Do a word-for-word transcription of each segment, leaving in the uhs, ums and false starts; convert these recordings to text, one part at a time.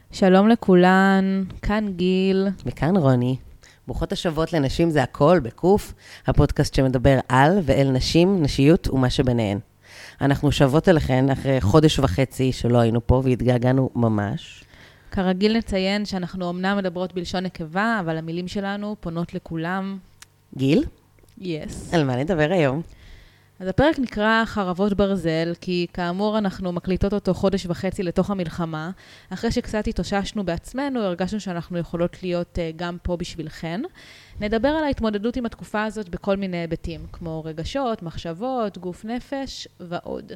שלום לכולן, כאן גיל. וכאן רוני. ברוכות השבועות לנשים זה הכל, בקוף, הפודקאסט שמדבר על ואל נשים, נשיות ומה שביניהן. אנחנו שבות אליכן אחרי חודש וחצי שלא היינו פה והתגעגענו ממש. כרגיל נציין שאנחנו אמנם מדברות בלשון נקבה, אבל המילים שלנו פונות לכולם. גיל? יס. על מה נדבר היום? אז הפרק נקרא חרבות ברזל, כי כאמור אנחנו מקליטות אותו חודש וחצי לתוך המלחמה. אחרי שקצת התאוששנו בעצמנו, הרגשנו שאנחנו יכולות להיות גם פה בשבילכן. נדבר על ההתמודדות עם התקופה הזאת בכל מיני היבטים, כמו רגשות, מחשבות, גוף נפש ועוד.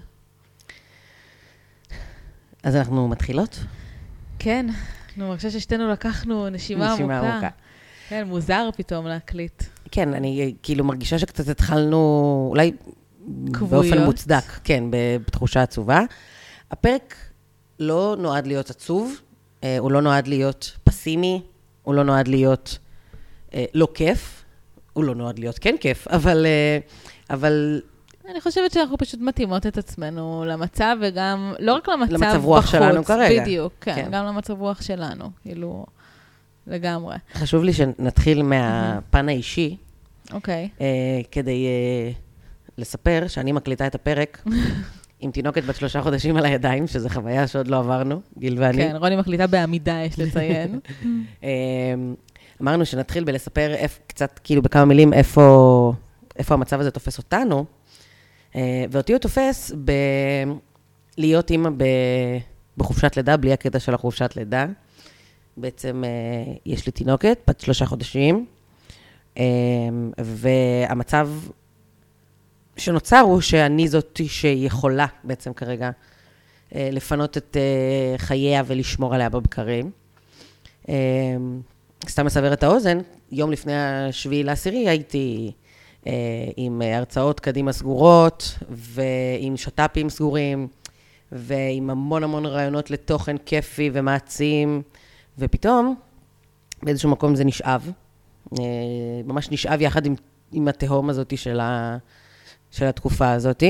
אז אנחנו מתחילות? כן, אני מרגישה ששתינו לקחנו נשימה, נשימה עמוקה. עמוקה. כן, מוזר פתאום להקליט. כן, אני כאילו מרגישה שקצת התחלנו, אולי כבויות. באופן מוצדק, כן, בתחושה עצובה. הפרק לא נועד להיות עצוב, הוא לא נועד להיות פסימי, הוא לא נועד להיות אה, לא כיף, הוא לא נועד להיות כן כיף, אבל, אה, אבל אני חושבת שאנחנו פשוט מתאימות את עצמנו למצב, וגם, לא רק למצב בחוץ. למצב רוח שלנו כרגע. בדיוק, כן, כן. גם למצב רוח שלנו, כאילו, לגמרי. חשוב לי שנתחיל מהפן האישי, אוקיי. אה, כדי אה, לספר שאני מקליטה את הפרק עם תינוקת בת שלושה חודשים על הידיים, שזו חוויה שעוד לא עברנו, גיל ואני. כן, רוני מקליטה בעמידה, יש לציין. אה, אמרנו שנתחיל בלספר איפ, קצת, כאילו בכמה מילים, איפה, איפה המצב הזה תופס אותנו, אה, ואותי הוא תופס ב... להיות אימא ב... בחופשת לידה, בלי הקטע של החופשת לידה. בעצם אה, יש לי תינוקת, בת שלושה חודשים, אה, והמצב שנוצר הוא שאני זאתי שיכולה בעצם כרגע אה, לפנות את אה, חייה ולשמור עליה בבקרים. אה, סתם מסבר את האוזן, יום לפני השביעי לעשירי הייתי אה, עם הרצאות קדימה סגורות, ועם שטאפים סגורים, ועם המון המון רעיונות לתוכן כיפי ומעצים, ופתאום באיזשהו מקום זה נשאב, אה, ממש נשאב יחד עם, עם התהום הזאת של, ה, של התקופה הזאת,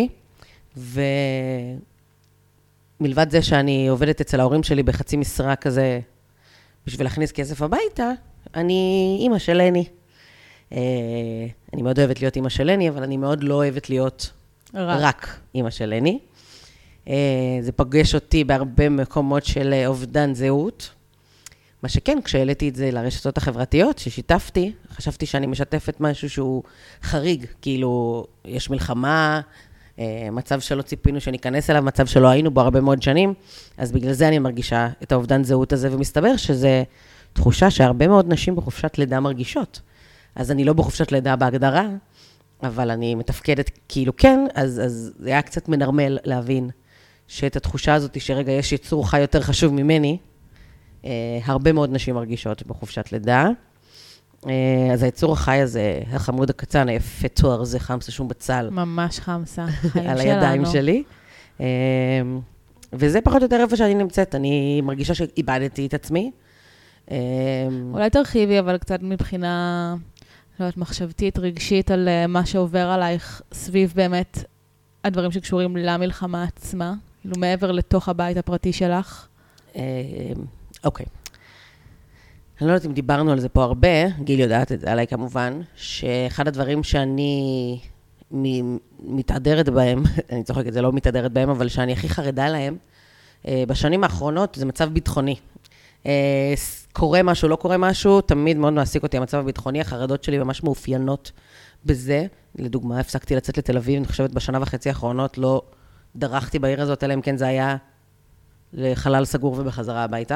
ומלבד זה שאני עובדת אצל ההורים שלי בחצי משרה כזה, בשביל להכניס כסף הביתה, אני אימא של לני. אה, אני מאוד אוהבת להיות אימא של לני, אבל אני מאוד לא אוהבת להיות רק, רק אימא של לני. אה, זה פגש אותי בהרבה מקומות של אובדן זהות. מה שכן, כשהעליתי את זה לרשתות החברתיות, ששיתפתי, חשבתי שאני משתפת משהו שהוא חריג, כאילו יש מלחמה, אה, מצב שלא ציפינו שניכנס אליו, מצב שלא היינו בו הרבה מאוד שנים, אז בגלל זה אני מרגישה את האובדן זהות הזה, ומסתבר שזה תחושה שהרבה מאוד נשים בחופשת לידה מרגישות. אז אני לא בחופשת לידה בהגדרה, אבל אני מתפקדת כאילו כן, אז, אז זה היה קצת מנרמל להבין שאת התחושה הזאת שרגע יש יצור חי יותר חשוב ממני, אה, הרבה מאוד נשים מרגישות בחופשת לידה. אה, אז היצור החי הזה, החמוד הקצן, היפה תואר, זה חמסה שום בצל. ממש חמסה, חיים שלנו. על הידיים שלי. אה, וזה פחות או יותר איפה שאני נמצאת. אני מרגישה שאיבדתי את עצמי. אה, אולי תרחיבי, אבל קצת מבחינה, לא יודעת, מחשבתית, רגשית, על uh, מה שעובר עלייך סביב באמת הדברים שקשורים למלחמה עצמה, כאילו מעבר לתוך הבית הפרטי שלך. אה, אוקיי. אני לא יודעת אם דיברנו על זה פה הרבה, גיל יודעת את זה עליי כמובן, שאחד הדברים שאני מ- מתעדרת בהם, אני צוחקת את זה, לא מתעדרת בהם, אבל שאני הכי חרדה להם, אה, בשנים האחרונות זה מצב ביטחוני. אה, קורה משהו, לא קורה משהו, תמיד מאוד מעסיק אותי המצב הביטחוני, החרדות שלי ממש מאופיינות בזה. לדוגמה, הפסקתי לצאת לתל אביב, אני חושבת בשנה וחצי האחרונות לא דרכתי בעיר הזאת, אלא אם כן זה היה לחלל סגור ובחזרה הביתה.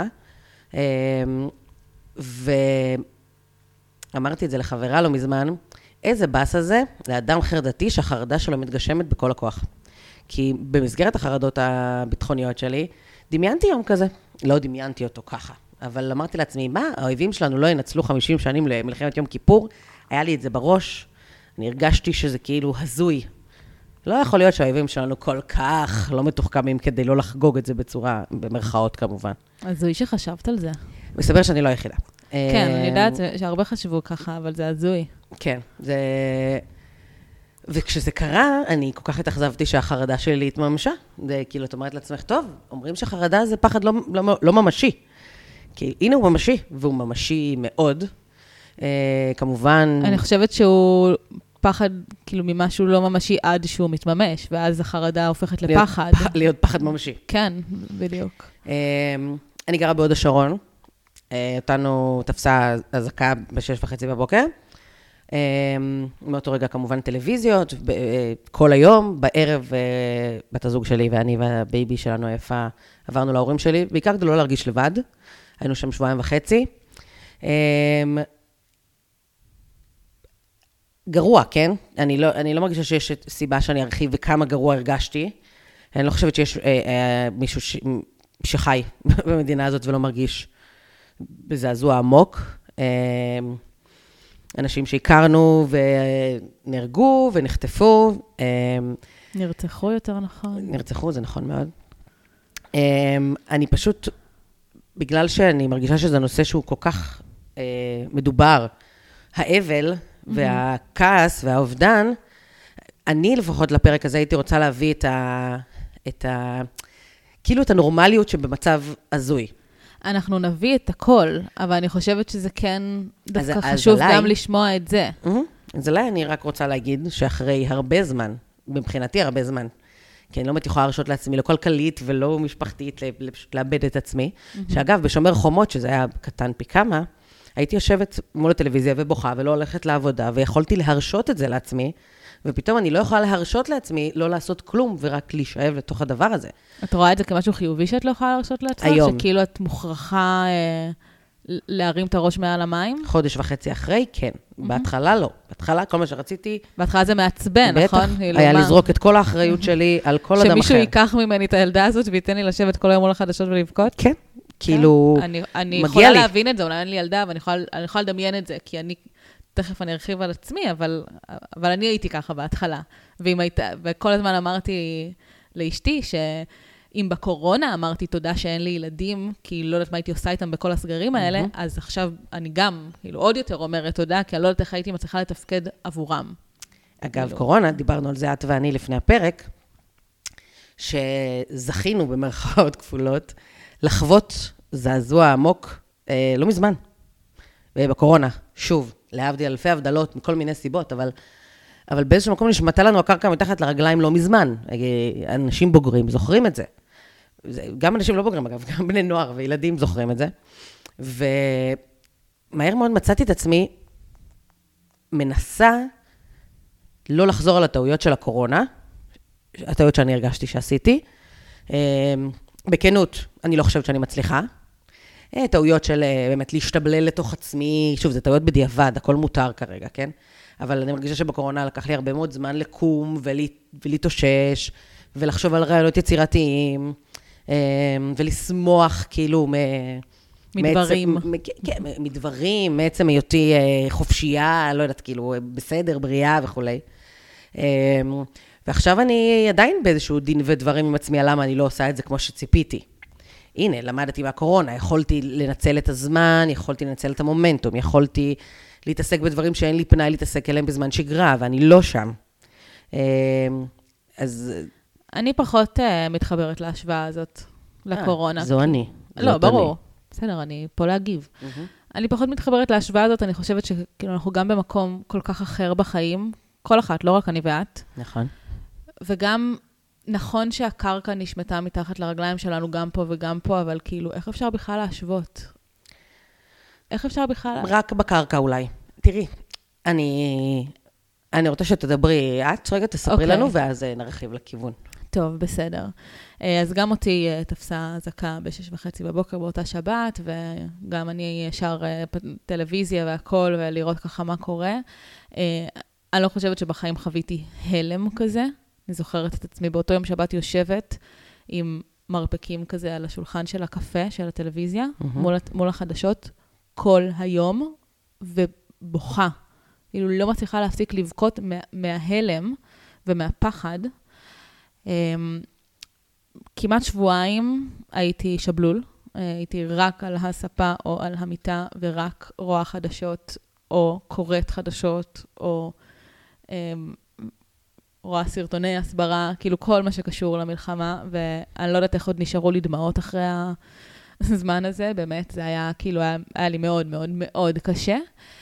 ואמרתי את זה לחברה לא מזמן, איזה בס הזה לאדם חרדתי שהחרדה שלו מתגשמת בכל הכוח. כי במסגרת החרדות הביטחוניות שלי, דמיינתי יום כזה, לא דמיינתי אותו ככה, אבל אמרתי לעצמי, מה, האויבים שלנו לא ינצלו חמישים שנים למלחמת יום כיפור, היה לי את זה בראש, אני הרגשתי שזה כאילו הזוי. לא יכול להיות שהאויבים שלנו כל כך לא מתוחכמים כדי לא לחגוג את זה בצורה, במרכאות כמובן. הזוי שחשבת על זה. מסתבר שאני לא היחידה. כן, אני יודעת שהרבה חשבו ככה, אבל זה הזוי. כן, זה... וכשזה קרה, אני כל כך התאכזבתי שהחרדה שלי התממשה. זה כאילו, את אומרת לעצמך, טוב, אומרים שחרדה זה פחד לא, לא, לא ממשי. כי הנה הוא ממשי, והוא ממשי מאוד. אה, כמובן... אני חושבת שהוא פחד, כאילו, ממשהו לא ממשי עד שהוא מתממש, ואז החרדה הופכת לפחד. להיות, להיות פחד ממשי. כן, בדיוק. אה, אני גרה בהוד השרון. אה, אותנו תפסה אזעקה בשש וחצי בבוקר. מאותו רגע כמובן טלוויזיות, כל היום, בערב בת הזוג שלי ואני והבייבי שלנו היפה עברנו להורים שלי, בעיקר כדי לא להרגיש לבד, היינו שם שבועיים וחצי. גרוע, כן? אני לא, אני לא מרגישה שיש סיבה שאני ארחיב וכמה גרוע הרגשתי. אני לא חושבת שיש מישהו ש, שחי במדינה הזאת ולא מרגיש בזעזוע עמוק. אנשים שהכרנו ונהרגו ונחטפו. נרצחו יותר נכון. נרצחו, זה נכון מאוד. אני פשוט, בגלל שאני מרגישה שזה נושא שהוא כל כך מדובר, האבל והכעס והאובדן, אני לפחות לפרק הזה הייתי רוצה להביא את ה... את ה... כאילו את הנורמליות שבמצב הזוי. אנחנו נביא את הכל, אבל אני חושבת שזה כן דווקא חשוב גם לשמוע את זה. אז אולי אני רק רוצה להגיד שאחרי הרבה זמן, מבחינתי הרבה זמן, כי אני לא יכולה להרשות לעצמי, לא כלכלית ולא משפחתית, לאבד את עצמי, שאגב, בשומר חומות, שזה היה קטן פי כמה, הייתי יושבת מול הטלוויזיה ובוכה ולא הולכת לעבודה, ויכולתי להרשות את זה לעצמי, ופתאום אני לא יכולה להרשות לעצמי לא לעשות כלום, ורק להישאב לתוך הדבר הזה. את רואה את זה כמשהו חיובי שאת לא יכולה להרשות לעצמך? היום. שכאילו את מוכרחה אה, להרים את הראש מעל המים? חודש וחצי אחרי, כן. Mm-hmm. בהתחלה לא. בהתחלה כל מה שרציתי... בהתחלה זה מעצבן, בטח, נכון? היה מה... לזרוק את כל האחריות שלי על כל אדם אחר. שמישהו ייקח ממני את הילדה הזאת וייתן לי לשבת כל היום מול החדשות ולבכות? כן. כאילו, אני, אני יכולה לי. להבין את זה, אולי אין לי ילדה, ואני יכולה, אני יכולה לדמיין את זה, כי אני, תכף אני ארחיב על עצמי, אבל, אבל אני הייתי ככה בהתחלה. ואם הייתה, וכל הזמן אמרתי לאשתי, שאם בקורונה אמרתי תודה שאין לי ילדים, כי לא יודעת מה הייתי עושה איתם בכל הסגרים האלה, mm-hmm. אז עכשיו אני גם, כאילו, עוד יותר אומרת תודה, כי אני לא יודעת איך הייתי מצליחה לתפקד עבורם. אגב, כאילו. קורונה, דיברנו על זה את ואני לפני הפרק, שזכינו במרכאות כפולות, לחוות זעזוע עמוק, אה, לא מזמן, בקורונה, שוב, להבדיל אלפי הבדלות מכל מיני סיבות, אבל, אבל באיזשהו מקום נשמטה לנו הקרקע מתחת לרגליים לא מזמן. אנשים בוגרים זוכרים את זה. גם אנשים לא בוגרים, אגב, גם בני נוער וילדים זוכרים את זה. ומהר מאוד מצאתי את עצמי, מנסה לא לחזור על הטעויות של הקורונה, הטעויות שאני הרגשתי שעשיתי, בכנות, אני לא חושבת שאני מצליחה. טעויות של באמת להשתבלל לתוך עצמי, שוב, זה טעויות בדיעבד, הכל מותר כרגע, כן? אבל אני מרגישה שבקורונה לקח לי הרבה מאוד זמן לקום ולהתאושש, ולחשוב על רעיונות יצירתיים, ולשמוח כאילו מדברים. כן, מדברים, מעצם היותי חופשייה, לא יודעת, כאילו, בסדר, בריאה וכולי. ועכשיו אני עדיין באיזשהו דין ודברים עם עצמי, למה אני לא עושה את זה כמו שציפיתי. הנה, למדתי מהקורונה, יכולתי לנצל את הזמן, יכולתי לנצל את המומנטום, יכולתי להתעסק בדברים שאין לי פנאי להתעסק אליהם בזמן שגרה, ואני לא שם. אז... אני פחות מתחברת להשוואה הזאת, לקורונה. זו אני. לא, ברור. בסדר, אני פה להגיב. אני פחות מתחברת להשוואה הזאת, אני חושבת שכאילו אנחנו גם במקום כל כך אחר בחיים, כל אחת, לא רק אני ואת. נכון. וגם נכון שהקרקע נשמתה מתחת לרגליים שלנו גם פה וגם פה, אבל כאילו, איך אפשר בכלל להשוות? איך אפשר בכלל... רק בקרקע אולי. תראי, אני, אני רוצה שתדברי, את רגע תספרי okay. לנו, ואז נרחיב לכיוון. טוב, בסדר. אז גם אותי תפסה אזעקה בשש וחצי בבוקר באותה שבת, וגם אני ישר טלוויזיה והכל, ולראות ככה מה קורה. אני לא חושבת שבחיים חוויתי הלם כזה. אני זוכרת את עצמי באותו יום שבת יושבת עם מרפקים כזה על השולחן של הקפה, של הטלוויזיה, mm-hmm. מול, מול החדשות, כל היום, ובוכה. כאילו לא מצליחה להפסיק לבכות מה, מההלם ומהפחד. כמעט שבועיים הייתי שבלול, הייתי רק על הספה או על המיטה, ורק רואה חדשות, או קוראת חדשות, או רואה סרטוני הסברה, כאילו כל מה שקשור למלחמה, ואני לא יודעת איך עוד נשארו לי דמעות אחרי, ה... הזמן הזה, באמת, זה היה, כאילו, היה, היה לי מאוד מאוד מאוד קשה.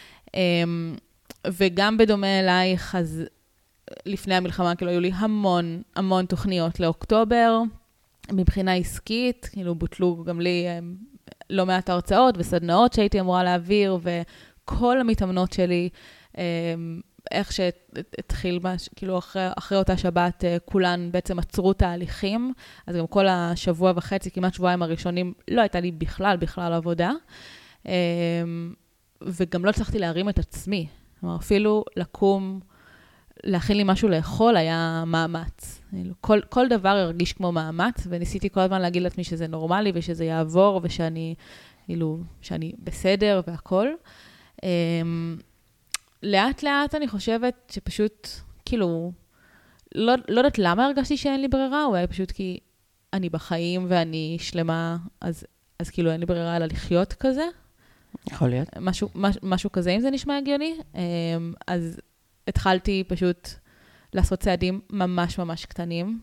וגם בדומה אלייך, אז לפני המלחמה, כאילו, היו לי המון, המון תוכניות לאוקטובר, מבחינה עסקית, כאילו, בוטלו גם לי לא מעט הרצאות וסדנאות שהייתי אמורה להעביר, וכל המתאמנות שלי, איך שהתחיל, כאילו אחרי, אחרי אותה שבת, כולן בעצם עצרו תהליכים, אז גם כל השבוע וחצי, כמעט שבועיים הראשונים, לא הייתה לי בכלל, בכלל עבודה, וגם לא הצלחתי להרים את עצמי. כלומר, אפילו לקום, להכין לי משהו לאכול, היה מאמץ. כל, כל דבר הרגיש כמו מאמץ, וניסיתי כל הזמן להגיד לעצמי שזה נורמלי, ושזה יעבור, ושאני, כאילו, שאני בסדר והכל. לאט לאט אני חושבת שפשוט, כאילו, לא, לא יודעת למה הרגשתי שאין לי ברירה, או היה פשוט כי אני בחיים ואני שלמה, אז, אז כאילו אין לי ברירה אלא לחיות כזה. יכול להיות. משהו, מש, משהו כזה, אם זה נשמע הגיוני. אז התחלתי פשוט לעשות צעדים ממש ממש קטנים,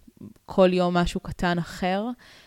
כל יום משהו קטן אחר,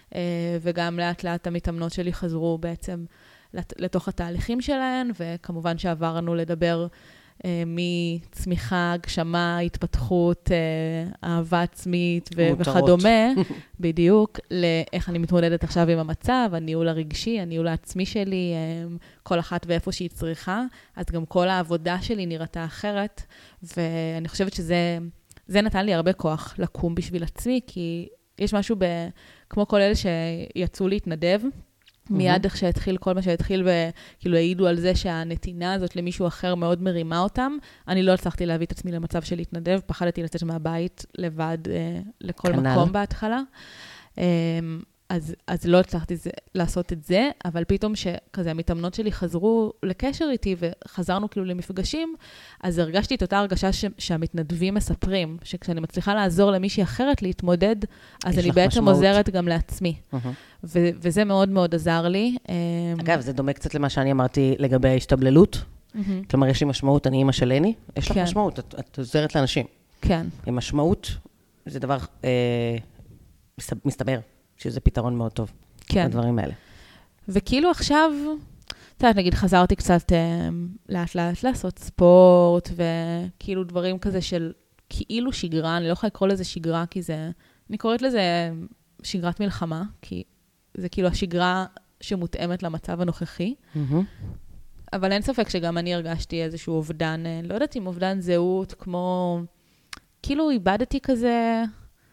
וגם לאט לאט המתאמנות שלי חזרו בעצם לתוך התהליכים שלהן, וכמובן שעברנו לדבר אה, מצמיחה, הגשמה, התפתחות, אה, אהבה עצמית ו- וכדומה, בדיוק, לאיך אני מתמודדת עכשיו עם המצב, הניהול הרגשי, הניהול העצמי שלי, אה, כל אחת ואיפה שהיא צריכה, אז גם כל העבודה שלי נראתה אחרת, ואני חושבת שזה זה נתן לי הרבה כוח לקום בשביל עצמי, כי יש משהו ב, כמו כל אלה שיצאו להתנדב, מיד איך שהתחיל, כל מה שהתחיל, וכאילו העידו על זה שהנתינה הזאת למישהו אחר מאוד מרימה אותם. אני לא הצלחתי להביא את עצמי למצב של להתנדב, פחדתי לצאת מהבית לבד אה, לכל כנל. מקום בהתחלה. אה, אז, אז לא הצלחתי זה, לעשות את זה, אבל פתאום שכזה המתאמנות שלי חזרו לקשר איתי, וחזרנו כאילו למפגשים, אז הרגשתי את אותה הרגשה ש, שהמתנדבים מספרים, שכשאני מצליחה לעזור למישהי אחרת להתמודד, אז אני בעצם משמעות. עוזרת גם לעצמי. Uh-huh. ו- וזה מאוד מאוד עזר לי. אגב, זה דומה קצת למה שאני אמרתי לגבי ההשתבללות. Mm-hmm. כלומר, יש לי משמעות, אני אמא של לני, יש לך כן. משמעות, את, את עוזרת לאנשים. כן. עם משמעות, זה דבר אה, מסתבר. שזה פתרון מאוד טוב, כן. הדברים האלה. וכאילו עכשיו, אתה יודעת, נגיד, חזרתי קצת אה, לאט לאט לעשות ספורט, וכאילו דברים כזה של כאילו שגרה, אני לא יכולה לקרוא לזה שגרה, כי זה, אני קוראת לזה שגרת מלחמה, כי זה כאילו השגרה שמותאמת למצב הנוכחי. Mm-hmm. אבל אין ספק שגם אני הרגשתי איזשהו אובדן, לא יודעת אם אובדן זהות, כמו, כאילו איבדתי כזה...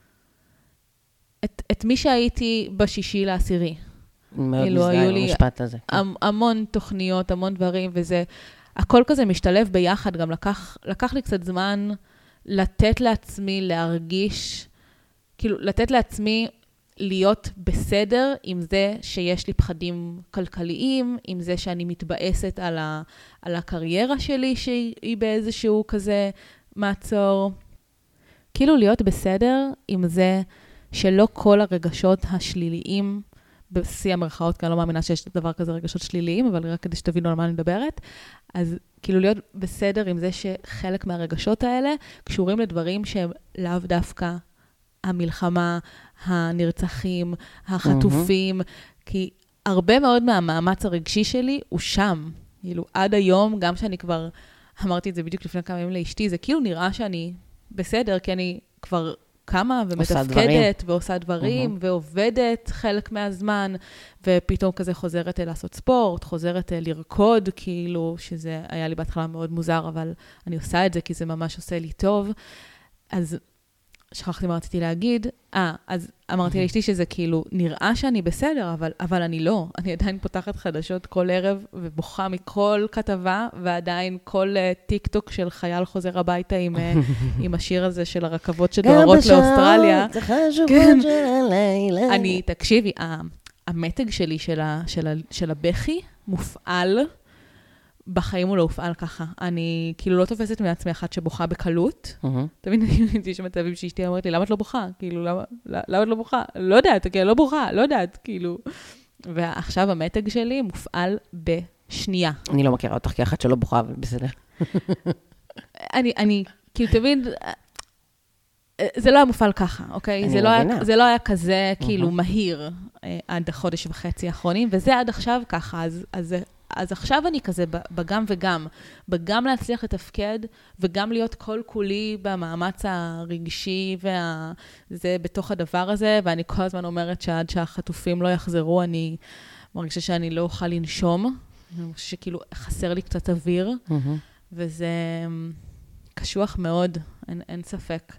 את, את מי שהייתי בשישי לעשירי. מאוד מזדהה עם המשפט הזה. המ, המון תוכניות, המון דברים, וזה, הכל כזה משתלב ביחד, גם לקח, לקח לי קצת זמן לתת לעצמי להרגיש, כאילו, לתת לעצמי להיות בסדר עם זה שיש לי פחדים כלכליים, עם זה שאני מתבאסת על, ה, על הקריירה שלי, שהיא באיזשהו כזה מעצור. כאילו להיות בסדר עם זה, שלא כל הרגשות השליליים, בשיא המרכאות, כי אני לא מאמינה שיש דבר כזה רגשות שליליים, אבל רק כדי שתבינו על מה אני מדברת, אז כאילו להיות בסדר עם זה שחלק מהרגשות האלה קשורים לדברים שהם לאו דווקא המלחמה, הנרצחים, החטופים, mm-hmm. כי הרבה מאוד מהמאמץ הרגשי שלי הוא שם. כאילו עד היום, גם שאני כבר, אמרתי את זה בדיוק לפני כמה ימים לאשתי, זה כאילו נראה שאני בסדר, כי אני כבר... קמה ומתפקדת ועושה דברים, mm-hmm. ועובדת חלק מהזמן, ופתאום כזה חוזרת לעשות ספורט, חוזרת לרקוד, כאילו שזה היה לי בהתחלה מאוד מוזר, אבל אני עושה את זה כי זה ממש עושה לי טוב. אז שכחתי מה רציתי להגיד. אה, אז אמרתי לאשתי שזה כאילו נראה שאני בסדר, אבל, אבל אני לא. אני עדיין פותחת חדשות כל ערב ובוכה מכל כתבה, ועדיין כל uh, טיק טוק של חייל חוזר הביתה עם, uh, עם השיר הזה של הרכבות שדוהרות לאוסטרליה. כן. אני, תקשיבי, המתג שלי של, ה, של, ה, של הבכי מופעל, בחיים הוא לא הופעל ככה. אני כאילו לא תופסת מעצמי אחת שבוכה בקלות. תמיד יש מצבים שאשתי אומרת לי, למה את לא בוכה? כאילו, למה את לא בוכה? לא יודעת, כי אני לא בוכה, לא יודעת, כאילו. ועכשיו המתג שלי מופעל בשנייה. אני לא מכירה אותך כאחת שלא בוכה, אבל בסדר. אני, אני, כאילו, תמיד, זה לא היה מופעל ככה, אוקיי? אני זה לא מבינה. היה, זה לא היה כזה, כאילו, מהיר אה, עד החודש וחצי האחרונים, וזה עד עכשיו ככה, אז, אז, אז עכשיו אני כזה בגם וגם, בגם להצליח לתפקד, וגם להיות כל כולי במאמץ הרגשי, וזה בתוך הדבר הזה, ואני כל הזמן אומרת שעד שהחטופים לא יחזרו, אני מרגישה שאני לא אוכל לנשום, אני חושבת שכאילו חסר לי קצת אוויר, וזה קשוח מאוד, אין, אין ספק.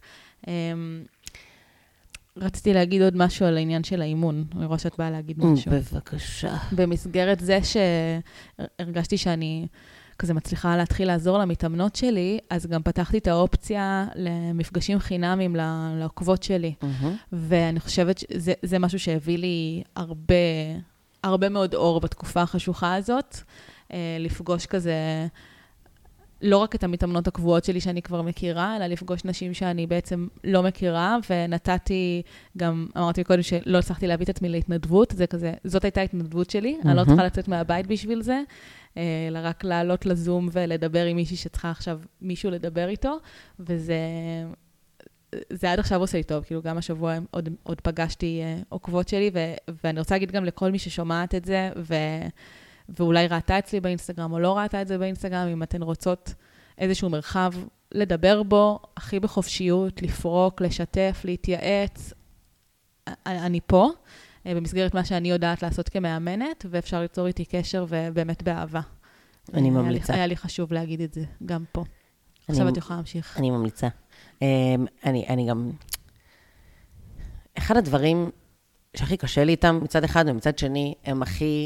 רציתי להגיד עוד משהו על העניין של האימון. אני רואה שאת באה להגיד משהו. בבקשה. במסגרת זה שהרגשתי שאני כזה מצליחה להתחיל לעזור למתאמנות שלי, אז גם פתחתי את האופציה למפגשים חינמים לעוקבות שלי. ואני חושבת שזה משהו שהביא לי הרבה, הרבה מאוד אור בתקופה החשוכה הזאת. לפגוש כזה לא רק את המתאמנות הקבועות שלי שאני כבר מכירה, אלא לפגוש נשים שאני בעצם לא מכירה, ונתתי גם, אמרתי קודם שלא הצלחתי להביא את עצמי להתנדבות, זה כזה, זאת הייתה התנדבות שלי, אני לא צריכה לצאת מהבית בשביל זה, אלא רק לעלות לזום ולדבר עם מישהי שצריכה עכשיו מישהו לדבר איתו, וזה זה עד עכשיו עושה לי טוב, כאילו גם השבוע עוד, עוד פגשתי עוקבות שלי, ו, ואני רוצה להגיד גם לכל מי ששומעת את זה, ו... ואולי ראתה אצלי באינסטגרם, או לא ראתה את זה באינסטגרם, אם אתן רוצות איזשהו מרחב לדבר בו, הכי בחופשיות, לפרוק, לשתף, להתייעץ. אני פה, במסגרת מה שאני יודעת לעשות כמאמנת, ואפשר ליצור איתי קשר ובאמת באהבה. אני ממליצה. היה לי חשוב להגיד את זה, גם פה. עכשיו את יכולה להמשיך. אני ממליצה. אני, אני גם... אחד הדברים שהכי קשה לי איתם, מצד אחד ומצד שני, הם הכי...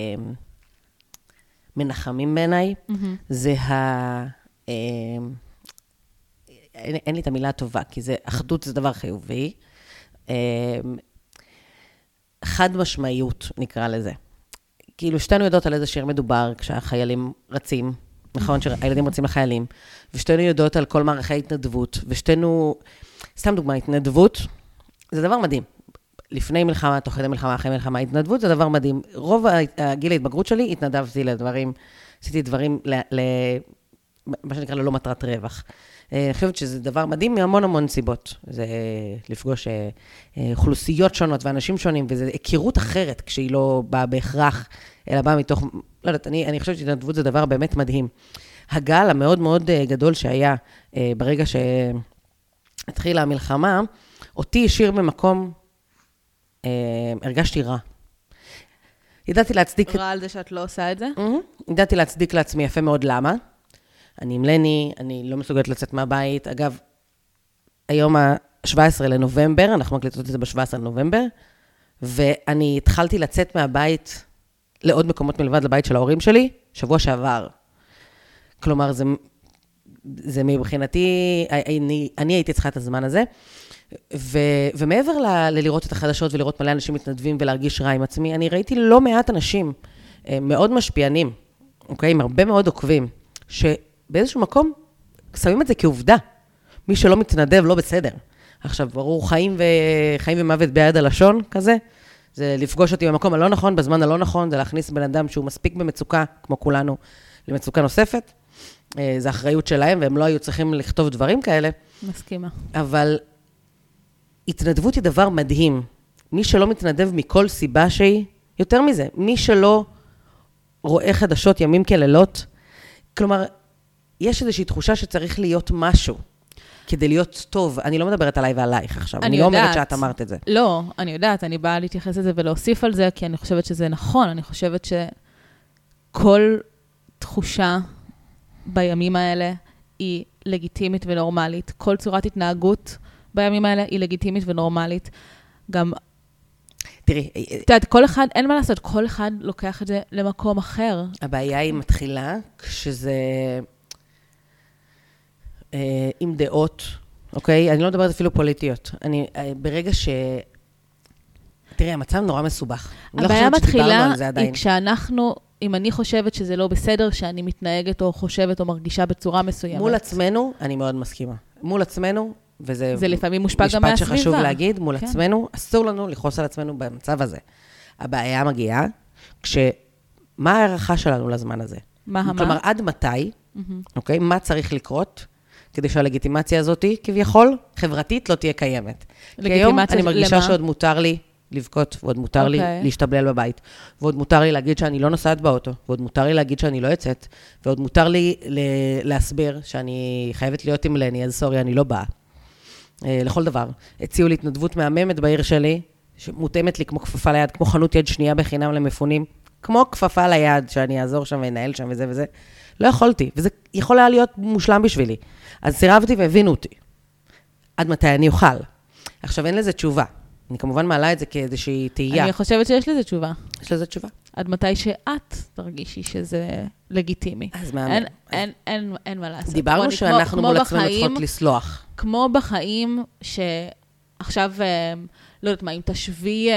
מנחמים בעיניי, זה ה... אין לי את המילה הטובה, כי זה, אחדות זה דבר חיובי. חד משמעיות, נקרא לזה. כאילו, שתינו יודעות על איזה שיר מדובר, כשהחיילים רצים, נכון, שהילדים רצים לחיילים, ושתינו יודעות על כל מערכי ההתנדבות, ושתינו, סתם דוגמה, התנדבות, זה דבר מדהים. לפני מלחמה, תוך כדי מלחמה, אחרי מלחמה, התנדבות זה דבר מדהים. רוב הגיל ההתבגרות שלי, התנדבתי לדברים, עשיתי דברים, ל, ל, מה שנקרא ללא מטרת רווח. אני חושבת שזה דבר מדהים מהמון המון סיבות. זה לפגוש אוכלוסיות שונות ואנשים שונים, וזה היכרות אחרת, כשהיא לא באה בהכרח, אלא באה מתוך, לא יודעת, אני, אני חושבת שהתנדבות זה דבר באמת מדהים. הגל המאוד מאוד גדול שהיה ברגע שהתחילה המלחמה, אותי השאיר במקום, הרגשתי רע. ידעתי להצדיק... רע על זה שאת לא עושה את זה? ידעתי להצדיק לעצמי יפה מאוד למה. אני עם לני, אני לא מסוגלת לצאת מהבית. אגב, היום ה-שבעה עשר לנובמבר, אנחנו מקליטות את זה ב-שבעה עשר לנובמבר, ואני התחלתי לצאת מהבית לעוד מקומות מלבד לבית של ההורים שלי, שבוע שעבר. כלומר, זה, זה מבחינתי, אני, אני הייתי צריכה את הזמן הזה, ו, ומעבר ל, ללראות את החדשות ולראות מלא אנשים מתנדבים ולהרגיש רע עם עצמי, אני ראיתי לא מעט אנשים מאוד משפיענים, אוקיי? עם הרבה מאוד עוקבים, שבאיזשהו מקום שמים את זה כעובדה. מי שלא מתנדב לא בסדר. עכשיו, ברור, חיים, ו... חיים ומוות ביד הלשון כזה, זה לפגוש אותי במקום הלא נכון, בזמן הלא נכון, זה להכניס בן אדם שהוא מספיק במצוקה, כמו כולנו, למצוקה נוספת. זה אחריות שלהם, והם לא היו צריכים לכתוב דברים כאלה. מסכימה. אבל התנדבות היא דבר מדהים. מי שלא מתנדב מכל סיבה שהיא, יותר מזה, מי שלא רואה חדשות ימים כלילות, כלומר, יש איזושהי תחושה שצריך להיות משהו, כדי להיות טוב. אני לא מדברת עליי ועלייך עכשיו, אני, אני לא אומרת שאת אמרת את זה. לא, אני יודעת, אני באה להתייחס לזה ולהוסיף על זה, כי אני חושבת שזה נכון, אני חושבת שכל תחושה בימים האלה היא לגיטימית ונורמלית. כל צורת התנהגות בימים האלה היא לגיטימית ונורמלית. גם, תראי, את יודעת, כל אחד, אין מה לעשות, כל אחד לוקח את זה למקום אחר. הבעיה היא מתחילה כשזה אה, עם דעות, אוקיי? אני לא מדברת אפילו פוליטיות. אני, אה, ברגע ש... תראי, המצב נורא מסובך. הבעיה מתחילה היא כשאנחנו, אם אני חושבת שזה לא בסדר, שאני מתנהגת או חושבת או מרגישה בצורה מסוימת. מול עצמנו, אני מאוד מסכימה. מול עצמנו, וזה זה לפעמים מושפע גם מהסביבה. משפט שחשוב להגיד, מול כן. עצמנו, אסור לנו לכעוס על עצמנו במצב הזה. הבעיה מגיעה, כש... מה הערכה שלנו לזמן הזה? מה המה? כלומר, עד מתי, mm-hmm. אוקיי? מה צריך לקרות, כדי שהלגיטימציה הזאת, כביכול, חברתית, לא תהיה קיימת. כי היום אני מרגישה שעוד מותר לי לבכות, ועוד מותר לי להשתבלל בבית, ועוד מותר לי להגיד שאני לא נוסעת באוטו, ועוד מותר לי להגיד שאני לא יוצאת, ועוד מותר לי להסביר שאני חייבת להיות עם לני, אז סורי, אני לא באה. לכל דבר. הציעו לי התנדבות מהממת בעיר שלי, שמותאמת לי כמו כפפה ליד, כמו חנות יד שנייה בחינם למפונים, כמו כפפה ליד, שאני אעזור שם ואנהל שם וזה וזה. לא יכולתי, וזה יכול היה להיות מושלם בשבילי. אז סירבתי והבינו אותי. עד מתי אני אוכל. עכשיו, אין לזה תשובה. אני כמובן מעלה את זה כאיזושהי תהייה. אני חושבת שיש לזה תשובה. יש לזה תשובה. עד מתי שאת תרגישי שזה לגיטימי. אז מה? אין, אין, אין, אין מה לעשות. דיברנו שאנחנו מול עצמנו צריכות לסלוח. כמו בחיים, שעכשיו, לא יודעת מה, אם תשווי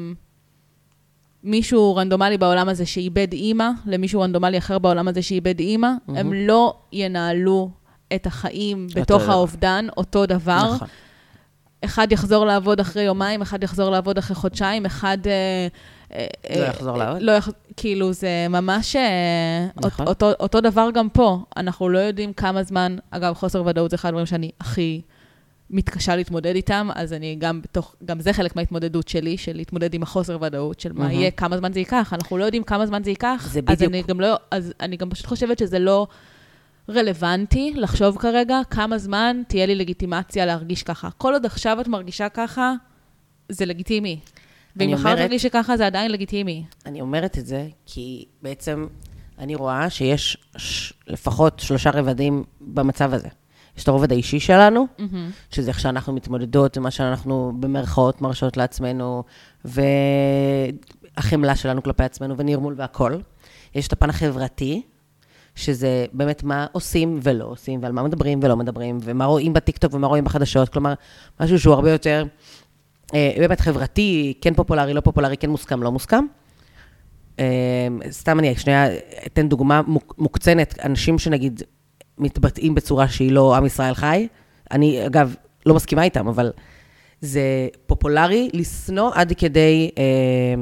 מישהו רנדומלי בעולם הזה שאיבד אימא, למישהו רנדומלי אחר בעולם הזה שאיבד אימא, הם לא ינהלו את החיים בתוך האובדן, אותו דבר. נכון. אחד יחזור לעבוד אחרי יומיים, אחד יחזור לעבוד אחרי חודשיים, אחד... לא יחזור לעבוד? לא, כאילו, זה ממש אותו, אותו דבר גם פה. אנחנו לא יודעים כמה זמן, אגב, חוסר ודאות זה אחד הדברים שאני הכי מתקשה להתמודד איתם, אז אני גם בתוך, גם זה חלק מההתמודדות שלי, של להתמודד עם החוסר ודאות, של מה יהיה, כמה זמן זה ייקח. אנחנו לא יודעים כמה זמן זה ייקח, אז אני גם לא, אז אני גם פשוט חושבת שזה לא רלוונטי לחשוב כרגע כמה זמן תהיה לי לגיטימציה להרגיש ככה. כל עוד עכשיו את מרגישה ככה, זה לגיטימי. ואם מחר תרגיש שככה, זה עדיין לגיטימי. אני אומרת את זה, כי בעצם אני רואה שיש ש... לפחות שלושה רבדים במצב הזה. יש את הרובד האישי שלנו, mm-hmm. שזה איך שאנחנו מתמודדות, ומה שאנחנו במרכאות מרשות לעצמנו, והחמלה שלנו כלפי עצמנו, ונרמול והכל. יש את הפן החברתי, שזה באמת מה עושים ולא עושים, ועל מה מדברים ולא מדברים, ומה רואים בטיקטוק ומה רואים בחדשות, כלומר, משהו שהוא הרבה יותר, אה, באמת חברתי, כן פופולרי, לא פופולרי, כן מוסכם, לא מוסכם. אה, סתם אני, שנייה, אתן דוגמה מוקצנת, אנשים שנגיד מתבטאים בצורה שהיא לא עם ישראל חי, אני אגב לא מסכימה איתם, אבל זה פופולרי לסנוע עד כדי אה,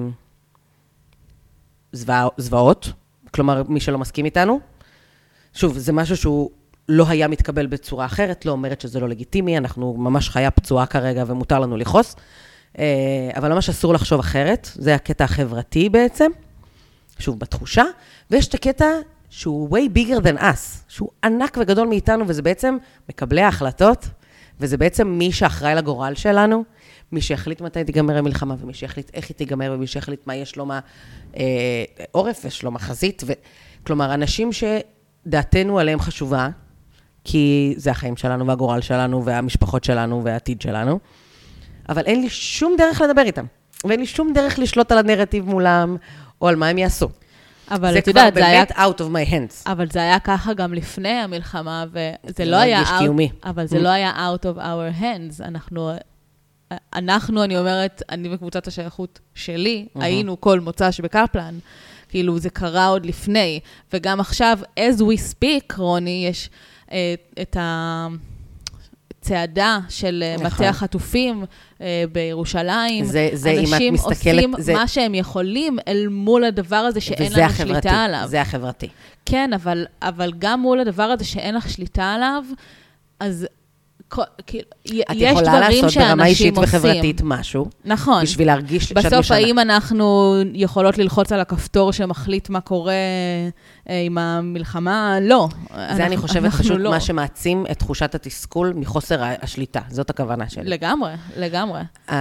זווע, זוועות, כלומר מי שלא מסכים איתנו, שוב, זה משהו שהוא לא היה מתקבל בצורה אחרת, לא אומרת שזה לא לגיטימי, אנחנו ממש חיה פצועה כרגע ומותר לנו לחוס, אבל ממש אסור לחשוב אחרת, זה הקטע החברתי בעצם, שוב, בתחושה, ויש את הקטע שהוא way bigger than us, שהוא ענק וגדול מאיתנו, וזה בעצם מקבלי ההחלטות, וזה בעצם מי שאחראי לגורל שלנו, מי שיחליט מתי תיגמר המלחמה, ומי שיחליט איך היא תיגמר, ומי שיחליט מה יש לו מה אה, עורף, יש לו מה חזית, ו... כלומר, אנשים שדעתנו עליהם חשובה, כי זה החיים שלנו, והגורל שלנו, והמשפחות שלנו, והעתיד שלנו, אבל אין לי שום דרך לדבר איתם, ואין לי שום דרך לשלוט על הנרטיב מולם, או על מה הם יעשו. אבל זה כבר באמת out of my hands. אבל זה היה ככה גם לפני המלחמה, וזה לא היה out, אבל זה לא היה out of our hands. אנחנו, אנחנו, אני אומרת, אני בקבוצת השייכות שלי, היינו כל מוצ"ש בקפלן, כאילו זה קרה עוד לפני, וגם עכשיו, as we speak, רוני, יש את ה... צעדה של מטה החטופים בירושלים. זה, זה אנשים מסתכלת, עושים זה... מה שהם יכולים אל מול הדבר הזה שאין לנו החברתי, שליטה עליו. זה החברתי. כן, אבל, אבל גם מול הדבר הזה שאין לך שליטה עליו, אז יש דברים שאנשים ברמה אישית עושים. וחברתית משהו. נכון. בשביל להרגיש שאת משנה. בסוף, האם אנחנו יכולות ללחוץ על הכפתור שמחליט מה קורה עם המלחמה? לא. זה אני חושבת פשוט מה שמעצים את תחושת התסכול מחוסר השליטה. זאת הכוונה שלי. לגמרי, לגמרי.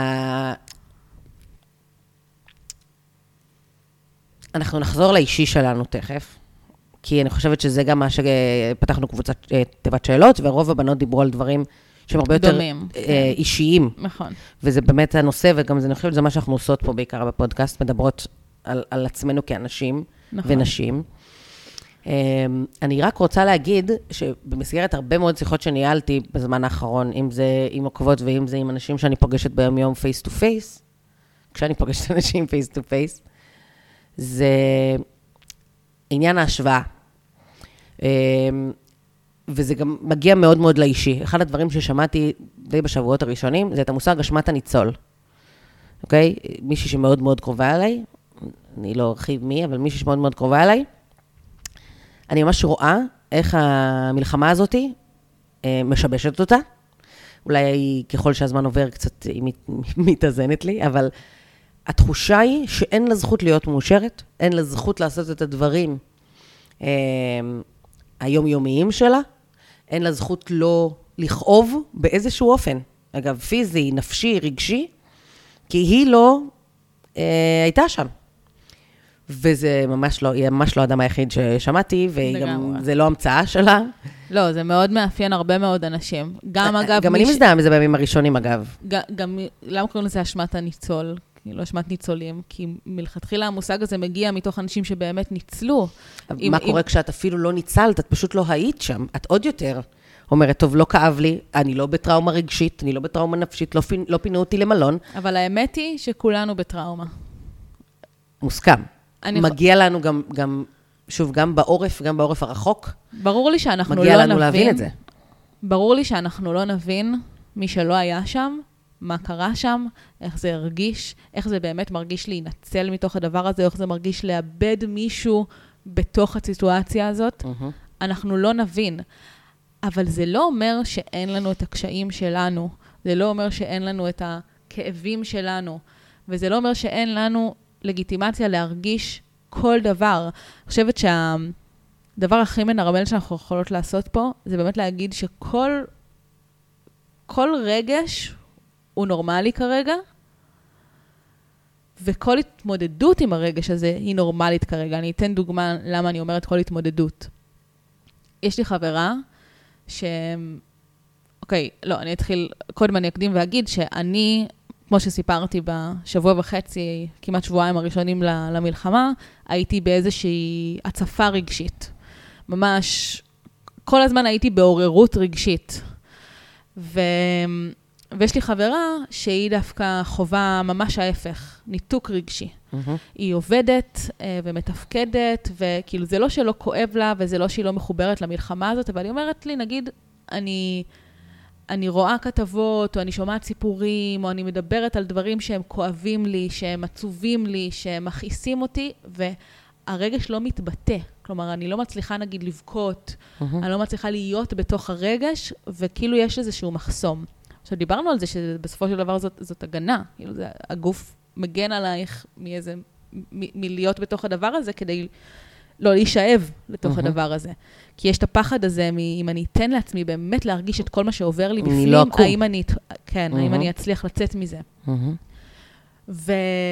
אנחנו נחזור לאישי שלנו תכף. כי אני חושבת שזה גם מה שפתחנו קבוצת תיבת שאלות, ורוב הבנות דיברו על דברים שהם הרבה יותר דומים, אישיים. נכון. וזה באמת הנושא, וגם זה, אני חושבת, זה מה שאנחנו עושות פה בעיקר בפודקאסט, מדברות על, על עצמנו כאנשים נכון. ונשים. אני רק רוצה להגיד שבמסגרת הרבה מאוד שיחות שניהלתי בזמן האחרון, אם זה עם עוקבות ואם זה עם אנשים שאני פוגשת ביום יום פייס טו פייס, כשאני פוגשת אנשים פייס טו פייס, זה עניין ההשוואה. וזה גם מגיע מאוד מאוד לאישי. אחד הדברים ששמעתי די בשבועות הראשונים, זה את המושג אשמת הניצול. אוקיי? מישהי שמאוד מאוד קרובה אליי, אני לא ארחיב מי, אבל מישהי שמאוד מאוד קרובה אליי, אני ממש רואה איך המלחמה הזאת משבשת אותה. אולי ככל שהזמן עובר קצת היא מתאזנת לי, אבל התחושה היא שאין לה זכות להיות מאושרת, אין לה זכות לעשות את הדברים אה, היומיומיים שלה, אין לה זכות לא לכאוב באיזשהו אופן. אגב, פיזי, נפשי, רגשי, כי היא לא אה, הייתה שם. וזה ממש לא, היא ממש לא האדם היחיד ששמעתי, וגם זה לא המצאה שלה. לא, זה מאוד מאפיין הרבה מאוד אנשים. גם אגב... גם אני מזדהה מזה בימים הראשונים, אגב. גם, למה קוראים לזה אשמת הניצול? לא אשמת ניצולים, כי מלכתחילה המושג הזה מגיע מתוך אנשים שבאמת ניצלו. מה קורה כשאת אפילו לא ניצלת? את פשוט לא היית שם. את עוד יותר אומרת, טוב, לא כאב לי, אני לא בטראומה רגשית, אני לא בטראומה נפשית, לא פינו אותי למלון. אבל האמת היא שכולנו בטראומה. מוסכם. מגיע לנו גם, גם, שוב, גם בעורף, גם בעורף הרחוק. ברור לי שאנחנו לא נבין. מגיע לנו להבין את זה. ברור לי שאנחנו לא נבין מי שלא היה שם, מה קרה שם, איך זה הרגיש, איך זה באמת מרגיש להינצל מתוך הדבר הזה, איך זה מרגיש לאבד מישהו בתוך הסיטואציה הזאת. Mm-hmm. אנחנו לא נבין. אבל זה לא אומר שאין לנו את הקשיים שלנו. זה לא אומר שאין לנו את הכאבים שלנו. וזה לא אומר שאין לנו לגיטימציה להרגיש כל דבר. אני חושבת שהדבר הכי מנרמל שאנחנו יכולות לעשות פה, זה באמת להגיד שכל כל רגש הוא נורמלי כרגע, וכל התמודדות עם הרגש הזה היא נורמלית כרגע. אני אתן דוגמה למה אני אומרת כל התמודדות. יש לי חברה ש... אוקיי, לא, אני אתחיל, קודם אני אקדים ואגיד שאני, כמו שסיפרתי בשבוע וחצי, כמעט שבועיים הראשונים למלחמה, הייתי באיזושהי הצפה רגשית. ממש, כל הזמן הייתי בעוררות רגשית. ו... ויש לי חברה שהיא דווקא חובה ממש ההפך, ניתוק רגשי. Mm-hmm. היא עובדת אה, ומתפקדת, וכאילו זה לא שלא כואב לה, וזה לא שהיא לא מחוברת למלחמה הזאת, אבל היא אומרת לי, נגיד, אני, אני רואה כתבות, או אני שומעת סיפורים, או אני מדברת על דברים שהם כואבים לי, שהם עצובים לי, שהם מכעיסים אותי, והרגש לא מתבטא. כלומר, אני לא מצליחה, נגיד, לבכות, mm-hmm. אני לא מצליחה להיות בתוך הרגש, וכאילו יש איזשהו מחסום. עכשיו, דיברנו על זה שבסופו של דבר זאת, זאת הגנה. כאילו זה, הגוף מגן עלייך מאיזה, מ, מלהיות בתוך הדבר הזה, כדי לא להישאב לתוך mm-hmm. הדבר הזה. כי יש את הפחד הזה, מ, אם אני אתן לעצמי באמת להרגיש את כל מה שעובר לי בפנים, לא האם אני, כן, mm-hmm. האם אני אצליח לצאת מזה. Mm-hmm. ו...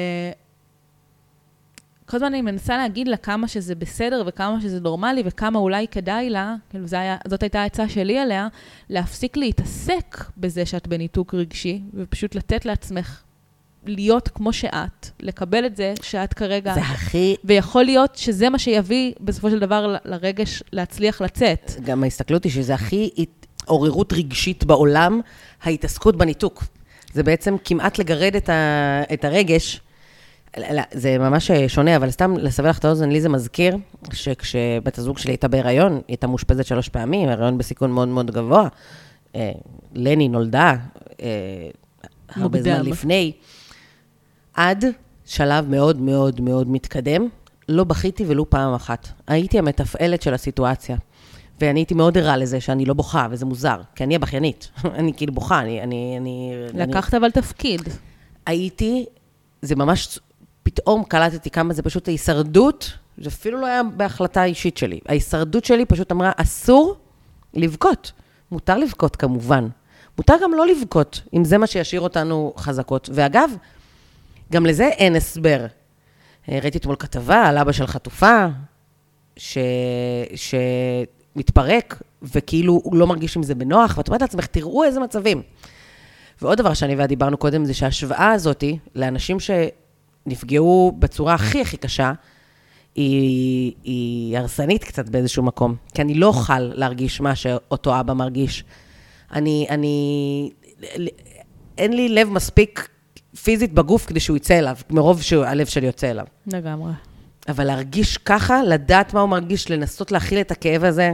כל הזמן אני מנסה להגיד לה כמה שזה בסדר וכמה שזה נורמלי וכמה אולי כדאי לה, כאילו זה היה, זאת הייתה העצה שלי עליה, להפסיק להתעסק בזה שאת בניתוק רגשי, ופשוט לתת לעצמך להיות כמו שאת, לקבל את זה שאת כרגע, זה הכי... ויכול להיות שזה מה שיביא בסופו של דבר לרגש להצליח לצאת. גם ההסתכלות היא שזה הכי עוררות רגשית בעולם, ההתעסקות בניתוק. זה בעצם כמעט לגרד את, ה... את הרגש, לא, זה ממש שונה, אבל סתם לסבר לך את האוזן, לי זה מזכיר שכשבת הזוג שלי הייתה בהיריון, היא הייתה מאושפזת שלוש פעמים, הריון בסיכון מאוד מאוד גבוה. לני נולדה הרבה זמן לפני. עד שלב מאוד מאוד מאוד מתקדם, לא בכיתי ולא פעם אחת. הייתי המתפעלת של הסיטואציה. ואני הייתי מאוד ערה לזה שאני לא בוכה, וזה מוזר, כי אני הבכיינית. אני כאילו בוכה, אני... אני לקחת אבל תפקיד. הייתי, זה ממש... פתאום קלטתי כמה זה פשוט ההישרדות, זה אפילו לא היה בהחלטה האישית שלי. ההישרדות שלי פשוט אמרה, אסור לבכות. מותר לבכות כמובן. מותר גם לא לבכות, אם זה מה שישאיר אותנו חזקות. ואגב, גם לזה אין הסבר. ראיתי אתמול כתבה על אבא של חטופה, ש... שמתפרק, וכאילו הוא לא מרגיש עם זה בנוח, ואת אומרת לעצמך, תראו איזה מצבים. ועוד דבר שאני ואה דיברנו קודם, זה שההשוואה הזאת, לאנשים ש... נפגעו בצורה הכי הכי קשה, היא, היא הרסנית קצת באיזשהו מקום. כי אני לא אוכל להרגיש מה שאותו אבא מרגיש. אני, אני, אין לי לב מספיק פיזית בגוף כדי שהוא יצא אליו, מרוב שהלב שלי יוצא אליו. לגמרי. אבל להרגיש ככה, לדעת מה הוא מרגיש, לנסות להכיל את הכאב הזה,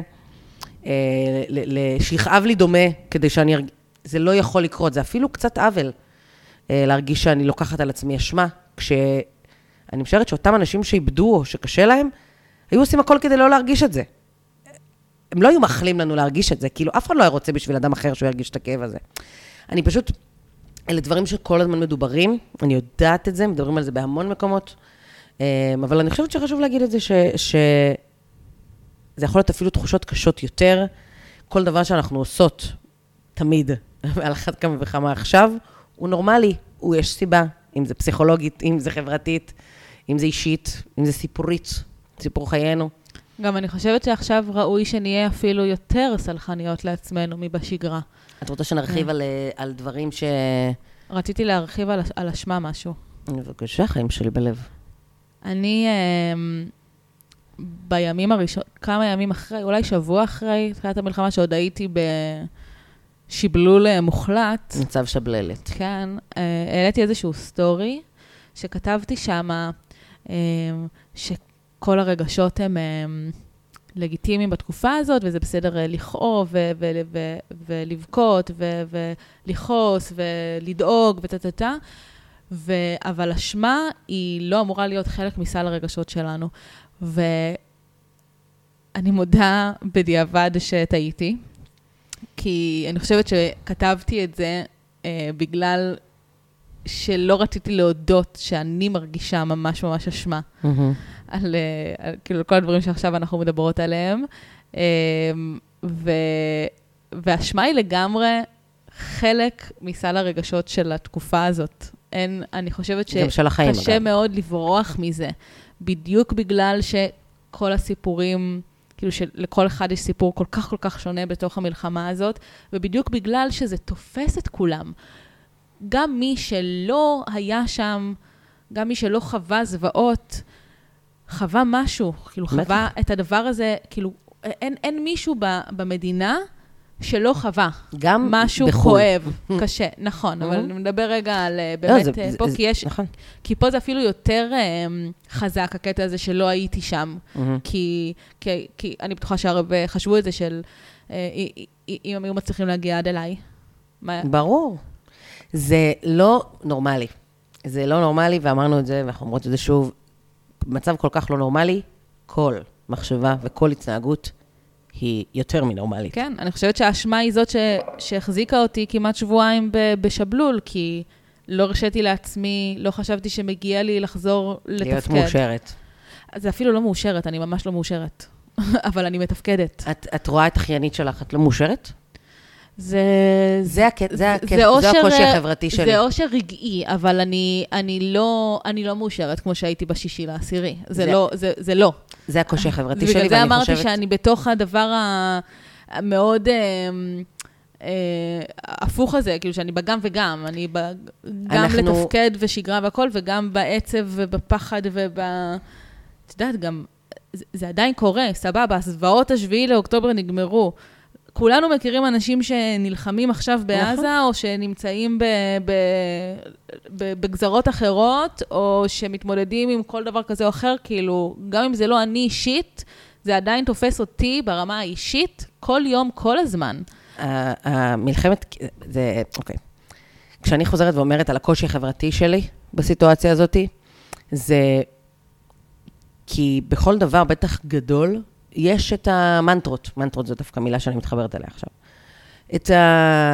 שיכאב לי דומה, כדי שאני ארגיש, זה לא יכול לקרות, זה אפילו קצת עוול, להרגיש שאני לוקחת על עצמי אשמה, כשאני משערת שאותם אנשים שאיבדו או שקשה להם, היו עושים הכל כדי לא להרגיש את זה. הם לא היו מאחלים לנו להרגיש את זה, כאילו אף אחד לא היה רוצה בשביל אדם אחר שהוא ירגיש את הכאב הזה. אני פשוט, אלה דברים שכל הזמן מדוברים, אני יודעת את זה, מדברים על זה בהמון מקומות, אבל אני חושבת שחשוב להגיד את זה, ש, ש... זה יכול להיות אפילו תחושות קשות יותר, כל דבר שאנחנו עושות, תמיד, על אחת כמה וכמה עכשיו, הוא נורמלי, הוא יש סיבה, אם זה פסיכולוגית, אם זה חברתית, אם זה אישית, אם זה סיפורית, סיפור חיינו. גם אני חושבת שעכשיו ראוי שנהיה אפילו יותר סלחניות לעצמנו מבשגרה. את רוצה שנרחיב על, על דברים ש... רציתי להרחיב על, על אשמה משהו. בבקשה, חיים שלי בלב. אני, בימים הראשון, כמה ימים אחרי, אולי שבוע אחרי, תחילת המלחמה שעוד הייתי בשבלול מוחלט. מצב שבללת. כן, העליתי איזשהו סטורי, שכתבתי שמה, שכל הרגשות הם לגיטימיים בתקופה הזאת, וזה בסדר לכאוב ולבכות ולכעוס ולדאוג וטטטה, אבל אשמה היא לא אמורה להיות חלק מסל הרגשות שלנו. ואני מודה בדיעבד שטעיתי, כי אני חושבת שכתבתי את זה אה, בגלל שלא רציתי להודות שאני מרגישה ממש ממש אשמה. Mm-hmm. על, על כאילו כל הדברים שעכשיו אנחנו מדברות עליהם. אה, ו, והאשמה היא לגמרי חלק מסל הרגשות של התקופה הזאת. אין, אני חושבת שקשה מאוד לברוח מזה. בדיוק בגלל שכל הסיפורים, כאילו שלכל אחד יש סיפור כל כך כל כך שונה בתוך המלחמה הזאת, ובדיוק בגלל שזה תופס את כולם. גם מי שלא היה שם, גם מי שלא חווה זוועות, חווה משהו, כאילו חווה את הדבר הזה, כאילו אין, אין מישהו במדינה שלא חווה. גם משהו בחול. כואב, קשה, נכון, אבל נדבר רגע על באמת פה, כי יש, כי פה זה אפילו יותר חזק, הקטע הזה שלא הייתי שם, כי אני בטוחה שהרבה חשבו את זה של, אם הם היו מצליחים להגיע עד אליי. ברור. זה לא נורמלי. זה לא נורמלי, ואמרנו את זה, ואנחנו אומרות את זה שוב, מצב כל כך לא נורמלי, כל מחשבה וכל התנהגות, היא יותר מנורמלית. כן, אני חושבת שהאשמה היא זאת ש... שהחזיקה אותי כמעט שבועיים ב... בשבלול, כי לא רשיתי לעצמי, לא חשבתי שמגיע לי לחזור לתפקד. להיות מאושרת. זה אפילו לא מאושרת, אני ממש לא מאושרת. אבל אני מתפקדת. את, את רואה את אחיינית שלך, את לא מאושרת? זה... זה, הקט... זה, הקט... זה, זה הקושי החברתי שלי. זה אושר רגעי, אבל אני, אני, לא, אני לא מאושרת כמו שהייתי בשישי לעשירי. זה, זה... לא, זה, זה לא. זה הקושי החברתי שלי, ואני חושבת... בגלל זה אמרתי שאני בתוך הדבר המאוד הפוך הזה, כאילו שאני בגם וגם, אני גם לתפקד ושגרה והכל, וגם בעצב ובפחד וב... את יודעת, גם, זה עדיין קורה, סבבה, הסבאות השביעי לאוקטובר נגמרו. כולנו מכירים אנשים שנלחמים עכשיו בעזה, או שנמצאים ב, ב, ב, בגזרות אחרות, או שמתמודדים עם כל דבר כזה או אחר, כאילו, גם אם זה לא אני אישית, זה עדיין תופס אותי ברמה האישית, כל יום, כל הזמן. המלחמת, זה, אוקיי. כשאני חוזרת ואומרת על הקושי החברתי שלי בסיטואציה הזאת, זה כי בכל דבר, בטח גדול, יש את המנטרות, מנטרות זו דווקא מילה שאני מתחברת עליה עכשיו. את ה...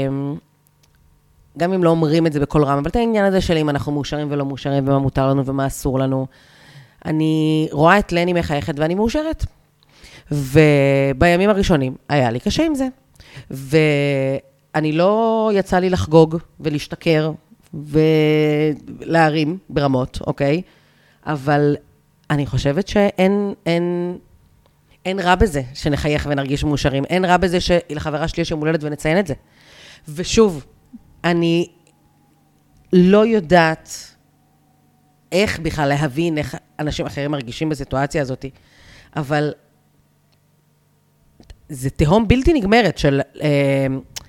גם אם לא אומרים את זה בכל רם, אבל את העניין הזה של אם אנחנו מאושרים ולא מאושרים, ומה מותר לנו ומה אסור לנו. אני רואה את לני מחייכת ואני מאושרת. ובימים הראשונים היה לי קשה עם זה. ואני לא יצא לי לחגוג ולהשתכר ולהרים ברמות, אוקיי? אבל אני חושבת שאין... אין, אין רע בזה שנחייך ונרגיש מאושרים. אין רע בזה שלחברה שלי יש יום הולדת ונציין את זה. ושוב, אני לא יודעת איך בכלל להבין איך אנשים אחרים מרגישים בסיטואציה הזאת, אבל זה תהום בלתי נגמרת של אה,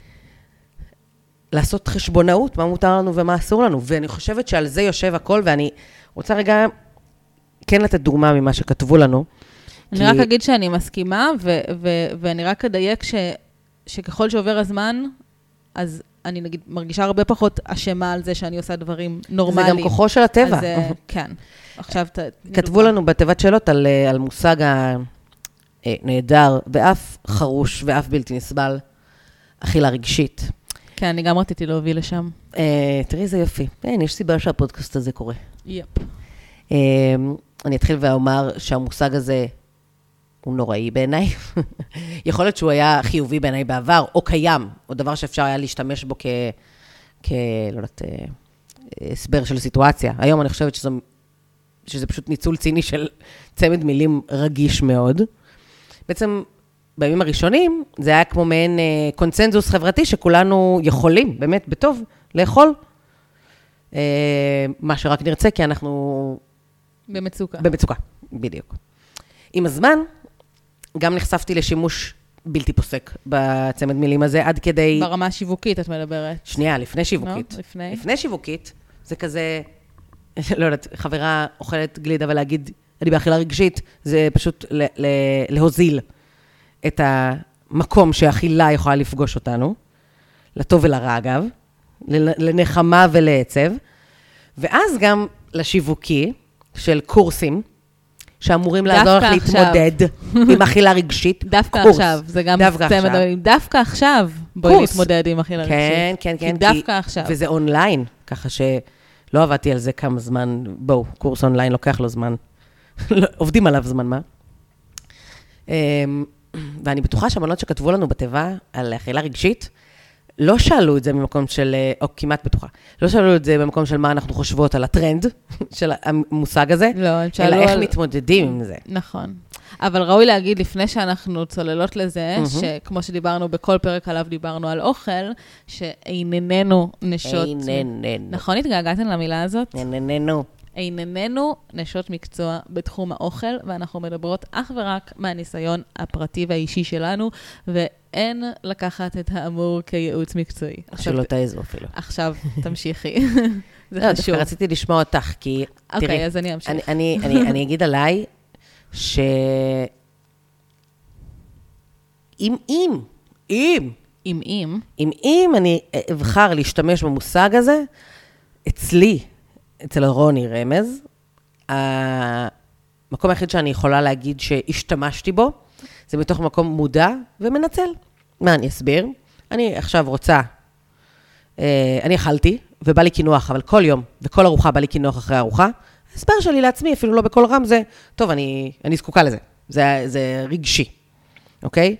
לעשות חשבונאות, מה מותר לנו ומה אסור לנו. ואני חושבת שעל זה יושב הכל, ואני רוצה רגע כן לתת דוגמה ממה שכתבו לנו. אני רק אגיד שאני מסכימה, ו- ו- ואני רק אדייק ש- שככל שעובר הזמן, אז אני נגיד מרגישה הרבה פחות אשמה על זה שאני עושה דברים נורמליים. זה גם כוחו של הטבע. אז כן. עכשיו ת... כתבו לנו בתיבת שאלות על, על מושג אה, נהדר, ואף חרוש, ואף בלתי נסבל, אכילה רגשית. כן, אני גם רציתי להוביל לשם. אה, תראי, זה יופי. אין, יש סיבה שהפודקאסט הזה קורה. יפ. אה, אני אתחיל ואומר שהמושג הזה הוא נוראי בעיניי. יכול להיות שהוא היה חיובי בעיניי בעבר, או קיים, או דבר שאפשר היה להשתמש בו כ... כ... לא יודעת, הסבר של סיטואציה. היום אני חושבת שזה, שזה פשוט ניצול ציני של צמד מילים רגיש מאוד. בעצם, בימים הראשונים, זה היה כמו מעין אה, קונצנזוס חברתי שכולנו יכולים, באמת, בטוב, לאכול. אה, מה שרק נרצה, כי אנחנו... במצוקה. במצוקה, בדיוק. עם הזמן, גם נחשפתי לשימוש בלתי פוסק בצמד מילים הזה, עד כדי... ברמה השיווקית את מדברת. שנייה, לפני שיווקית. לא, לפני. לפני שיווקית, זה כזה, לא יודעת, חברה אוכלת גלידה ולהגיד, אני באכילה רגשית, זה פשוט ל- ל- להוזיל את המקום שהאכילה יכולה לפגוש אותנו, לטוב ולרע אגב, לנחמה ולעצב, ואז גם לשיווקי של קורסים, שאמורים לעזור לך להתמודד עם אכילה רגשית. דווקא עכשיו, זה גם צמד, דווקא עכשיו בואי להתמודד עם אכילה רגשית. כן, כן, כן. כי דווקא עכשיו. וזה אונליין, ככה שלא עבדתי על זה כמה זמן, בואו, קורס אונליין לוקח לו זמן. עובדים עליו זמן, מה? ואני בטוחה שהבנות שכתבו לנו בטבע על אכילה רגשית, לא שאלו את זה במקום של, או כמעט בטוחה, לא שאלו את זה במקום של מה אנחנו חושבות על הטרנד של המושג הזה, לא, הם שאלו אלא איך על... מתמודדים עם זה. נכון. אבל ראוי להגיד לפני שאנחנו צוללות לזה, mm-hmm. שכמו שדיברנו בכל פרק עליו דיברנו על אוכל, שאיננו נשות... איננו. נכון, התגעגעתם למילה הזאת? איננו. איננו נשות מקצוע בתחום האוכל, ואנחנו מדברות אך ורק מהניסיון הפרטי והאישי שלנו, ואין לקחת את האמור כייעוץ מקצועי. שלא תעזו אפילו. עכשיו תמשיכי. זה לא, חשוב. רציתי לשמוע אותך, כי... אוקיי, תראי, אז אני אמשיך. אני, אני, אני, אני אגיד עליי, ש... אם, אם, אם, אם אם, אם, אם אני אבחר להשתמש במושג הזה, אצלי, אצל רוני רמז, המקום היחיד שאני יכולה להגיד שהשתמשתי בו, זה מתוך מקום מודע ומנצל. מה אני אסביר? אני עכשיו רוצה, אני אכלתי, ובא לי כינוח, אבל כל יום, וכל ארוחה בא לי כינוח אחרי ארוחה, ההסבר שלי לעצמי, אפילו לא בכל רם, זה, טוב, אני, אני זקוקה לזה. זה, זה רגשי, אוקיי?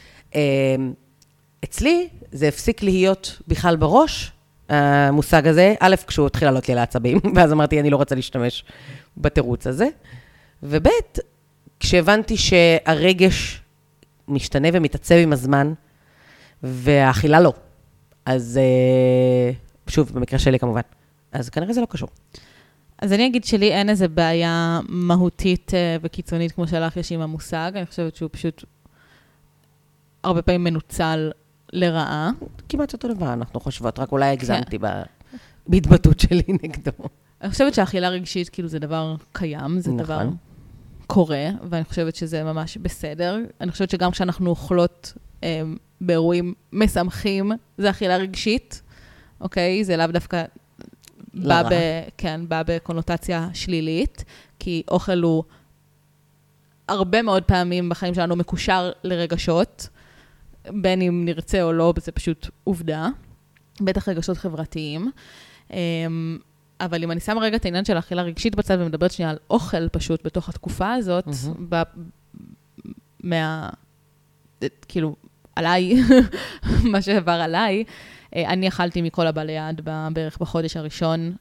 אצלי זה הפסיק להיות בכלל בראש, המושג הזה, א', כשהוא התחיל לעלות לי לעצבים, ואז אמרתי, אני לא רוצה להשתמש בתירוץ הזה, וב', כשהבנתי שהרגש משתנה ומתעצב עם הזמן, והאכילה לא. אז שוב, במקרה שלי כמובן. אז כנראה זה לא קשור. אז אני אגיד שלי אין איזו בעיה מהותית וקיצונית כמו שלך יש עם המושג. אני חושבת שהוא פשוט הרבה פעמים מנוצל לרעה. כמעט אותו דבר, אנחנו חושבות, רק אולי הגזמתי בהתבטאות שלי נגדו. אני חושבת שהאכילה רגשית כאילו זה דבר קיים, זה דבר קורה, ואני חושבת שזה ממש בסדר. אני חושבת שגם כשאנחנו אוכלות באירועים משמחים, זה אכילה רגשית, אוקיי? זה לאו דווקא בא, ב, כן, בא בקונוטציה שלילית, כי אוכל הוא הרבה מאוד פעמים בחיים שלנו מקושר לרגשות, בין אם נרצה או לא, זה פשוט עובדה, בטח רגשות חברתיים. אבל אם אני שם רגע את העניין של האכילה רגשית בצד, ומדברת שנייה על אוכל פשוט בתוך התקופה הזאת, mm-hmm. ב, מה... כאילו, עליי, מה שעבר עליי, אני אכלתי מכל הבא ליד בערך בחודש הראשון,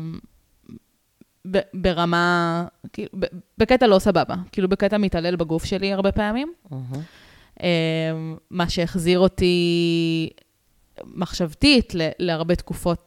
ברמה, כאילו, בקטע לא סבבה, כאילו בקטע מתעלל בגוף שלי הרבה פעמים, מה שהחזיר אותי מחשבתית להרבה תקופות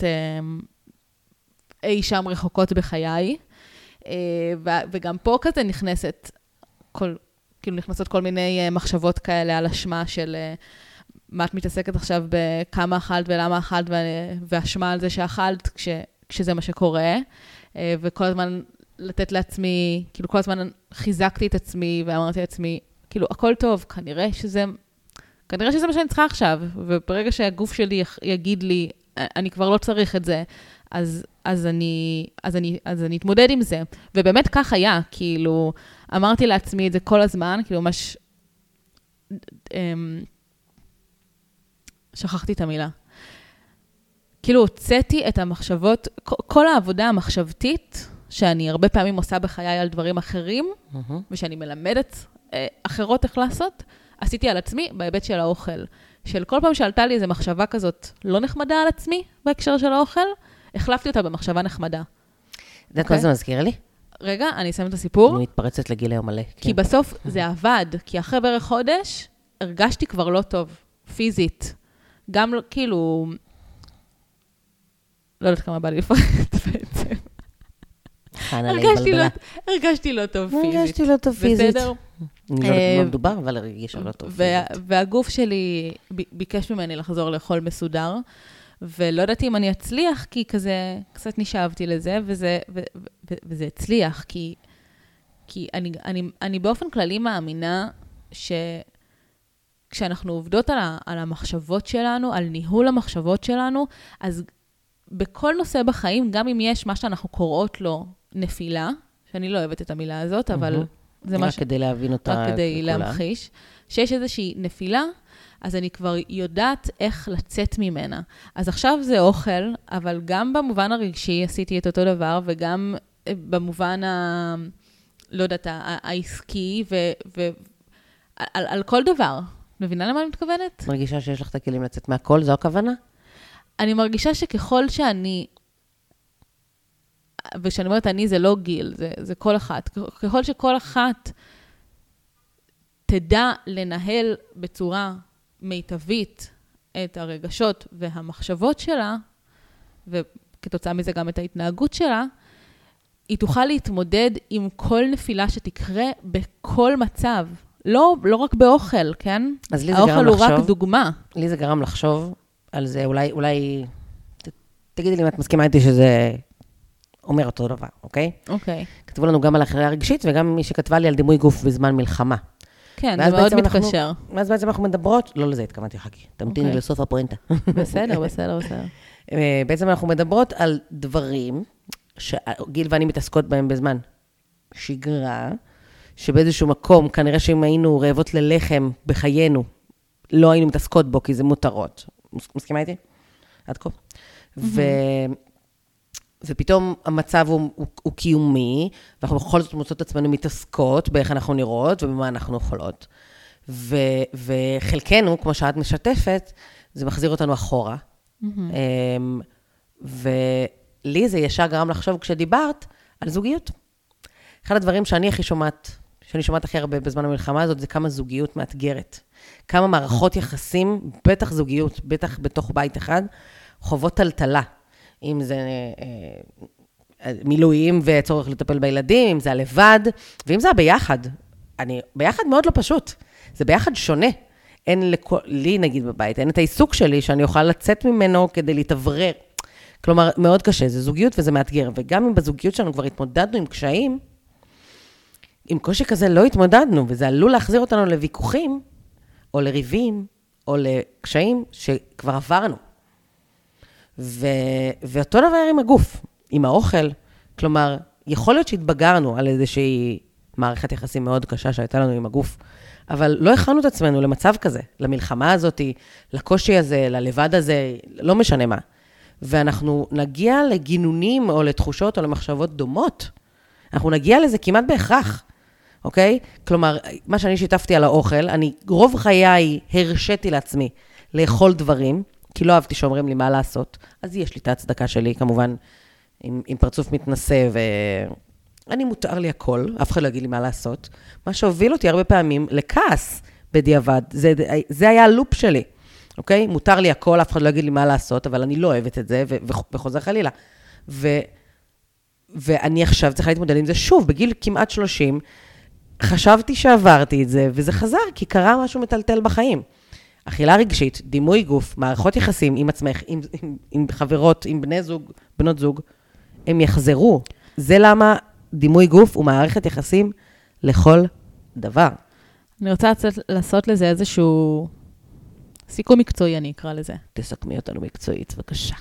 אי שם רחוקות בחיי, וגם פה כזה נכנסת כל... כאילו נכנסות כל מיני מחשבות כאלה על אשמה של מה את מתעסקת עכשיו בכמה אכלת ולמה אכלת והאשמה על זה שאכלת כש, כשזה מה שקורה. וכל הזמן לתת לעצמי, כאילו כל הזמן חיזקתי את עצמי ואמרתי לעצמי, כאילו הכל טוב, כנראה שזה, כנראה שזה מה שאני צריכה עכשיו. וברגע שהגוף שלי יגיד לי, אני כבר לא צריך את זה, אז, אז אני, אז אני, אז אני אתמודד עם זה. ובאמת כך היה, כאילו, אמרתי לעצמי את זה כל הזמן, כאילו ממש שכחתי את המילה. כאילו הוצאתי את המחשבות, כל העבודה המחשבתית, שאני הרבה פעמים עושה בחיי על דברים אחרים, mm-hmm. ושאני מלמדת אה, אחרות איך לעשות, עשיתי על עצמי בהיבט של האוכל. של כל פעם שעלתה לי איזו מחשבה כזאת לא נחמדה על עצמי בהקשר של האוכל, החלפתי אותה במחשבה נחמדה. יודעת מה זה מזכיר לי? רגע, אני אסיים את הסיפור. אני מתפרצת לגיל היום מלא. כי בסוף זה עבד, כי אחרי בערך חודש, הרגשתי כבר לא טוב, פיזית. גם כאילו, לא יודעת כמה בא לי לפרט בעצם. הרגשתי לא טוב פיזית. הרגשתי לא טוב פיזית. בסדר? אני לא יודעת מה מדובר, אבל הרגישה לא טוב פיזית. והגוף שלי ביקש ממני לחזור לאכול מסודר, ולא ידעתי אם אני אצליח, כי כזה, קצת נשאבתי לזה, וזה, ו, ו, וזה הצליח, כי, כי אני, אני, אני באופן כללי מאמינה שכשאנחנו עובדות על, ה, על המחשבות שלנו, על ניהול המחשבות שלנו, אז בכל נושא בחיים, גם אם יש מה שאנחנו קוראות לו נפילה, שאני לא אוהבת את המילה הזאת, אבל mm-hmm. זה מה ש... רק כדי להבין אותה. רק כדי להמחיש. שיש איזושהי נפילה, אז אני כבר יודעת איך לצאת ממנה. אז עכשיו זה אוכל, אבל גם במובן הרגשי עשיתי את אותו דבר, וגם במובן ה... לא יודעת, העסקי, ו... ו... על, על כל דבר. מבינה למה אני מתכוונת? מרגישה שיש לך את הכלים לצאת מהכל, זו הכוונה? אני מרגישה שככל שאני, ושאני אומרת אני זה לא גיל, זה, זה כל אחת, ככל שכל אחת תדע לנהל בצורה מיטבית את הרגשות והמחשבות שלה, וכתוצאה מזה גם את ההתנהגות שלה, היא תוכל להתמודד עם כל נפילה שתקרה בכל מצב. לא, לא רק באוכל, כן? אז לי זה האוכל גרם הוא לחשוב, רק דוגמה. לי זה גרם לחשוב על זה, אולי, אולי, ת, תגידי לי אם את מסכימה איתי שזה אומר אותו דבר, אוקיי? אוקיי. כתבו לנו גם על החריה הרגשית, וגם מי שכתבה לי על דימוי גוף בזמן מלחמה. כן, זה מאוד מתקשר. ואז בעצם אנחנו מדברות, לא לזה התכוונתי, חכי, תמתיני אוקיי. לסוף הפואנטה. בסדר, בסדר, בסדר. בעצם אנחנו מדברות על דברים, שגיל ואני מתעסקות בהם בזמן שגרה, שבאיזשהו מקום, כנראה שאם היינו רעבות ללחם בחיינו, לא היינו מתעסקות בו, כי זה מותרות. מסכימה איתי? עד כה. ו... ופתאום המצב הוא, הוא, הוא קיומי, ואנחנו בכל זאת מוצאות עצמנו מתעסקות באיך אנחנו נראות ובמה אנחנו יכולות. ו, וחלקנו, כמו שאת משתפת, זה מחזיר אותנו אחורה. Mm-hmm. ולי זה ישר גרם לחשוב כשדיברת על זוגיות. אחד הדברים שאני הכי שומעת, שאני שומעת הכי הרבה בזמן המלחמה הזאת, זה כמה זוגיות מאתגרת. כמה מערכות יחסים, בטח זוגיות, בטח בתוך בית אחד, חובות טלטלה. אם זה אה, מילואים וצורך לטפל בילדים, אם זה הלבד, ואם זה הביחד. אני, ביחד מאוד לא פשוט. זה ביחד שונה. אין לכל, לי נגיד בבית, אין את העיסוק שלי שאני אוכל לצאת ממנו כדי להתאוורר. כלומר, מאוד קשה, זה זוגיות וזה מאתגר. וגם אם בזוגיות שלנו כבר התמודדנו עם קשיים, עם קושי כזה לא התמודדנו, וזה עלול להחזיר אותנו לוויכוחים, או לריבים, או לקשיים שכבר עברנו. ו... ואותו דבר עם הגוף, עם האוכל. כלומר, יכול להיות שהתבגרנו על איזושהי מערכת יחסים מאוד קשה שהייתה לנו עם הגוף, אבל לא הכנו את עצמנו למצב כזה, למלחמה הזאת, לקושי הזה, ללבד הזה, לא משנה מה. ואנחנו נגיע לגינונים או לתחושות או למחשבות דומות. אנחנו נגיע לזה כמעט בהכרח, אוקיי? כלומר, מה שאני שיתפתי על האוכל, אני רוב חיי הרשיתי לעצמי לאכול דברים, כי לא אהבתי שאומרים לי מה לעשות. אז יש לי את ההצדקה שלי, כמובן, עם, עם פרצוף מתנשא, ואני מותר לי הכל, אף אחד לא יגיד לי מה לעשות. מה שהוביל אותי הרבה פעמים לכעס בדיעבד, זה, זה היה הלופ שלי, אוקיי? מותר לי הכל, אף אחד לא יגיד לי מה לעשות, אבל אני לא אוהבת את זה, ו- וחוזר חלילה. ו- ואני עכשיו צריכה להתמודד עם זה שוב, בגיל כמעט שלושים, חשבתי שעברתי את זה, וזה חזר, כי קרה משהו מטלטל בחיים. אכילה רגשית, דימוי גוף, מערכות יחסים עם עצמך, עם, עם, עם חברות, עם בני זוג, בנות זוג, הם יחזרו. זה למה דימוי גוף הוא מערכת יחסים לכל דבר. אני רוצה לעשות לזה איזשהו סיכום מקצועי, אני אקרא לזה. תסכמי אותנו מקצועית, בבקשה.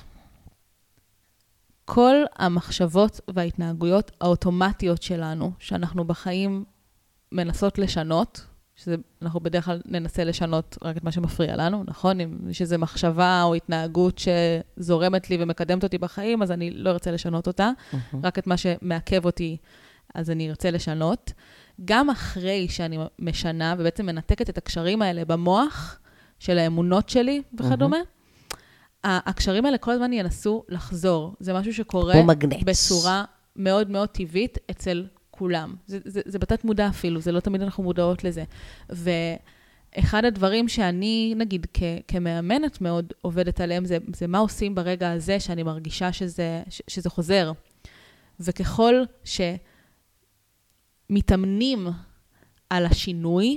כל המחשבות וההתנהגויות האוטומטיות שלנו, שאנחנו בחיים מנסות לשנות, שאנחנו בדרך כלל ננסה לשנות רק את מה שמפריע לנו, נכון? אם יש איזו מחשבה או התנהגות שזורמת לי ומקדמת אותי בחיים, אז אני לא ארצה לשנות אותה. Mm-hmm. רק את מה שמעכב אותי, אז אני ארצה לשנות. גם אחרי שאני משנה, ובעצם מנתקת את הקשרים האלה במוח, של האמונות שלי וכדומה, mm-hmm. הקשרים האלה כל הזמן ינסו לחזור. זה משהו שקורה בצורה מאוד מאוד טבעית אצל כולם. זה, זה, זה בתת מודע אפילו, זה לא תמיד אנחנו מודעות לזה. ואחד הדברים שאני, נגיד, כ, כמאמנת מאוד עובדת עליהם, זה, זה מה עושים ברגע הזה שאני מרגישה שזה, ש, שזה חוזר. וככל שמתאמנים על השינוי,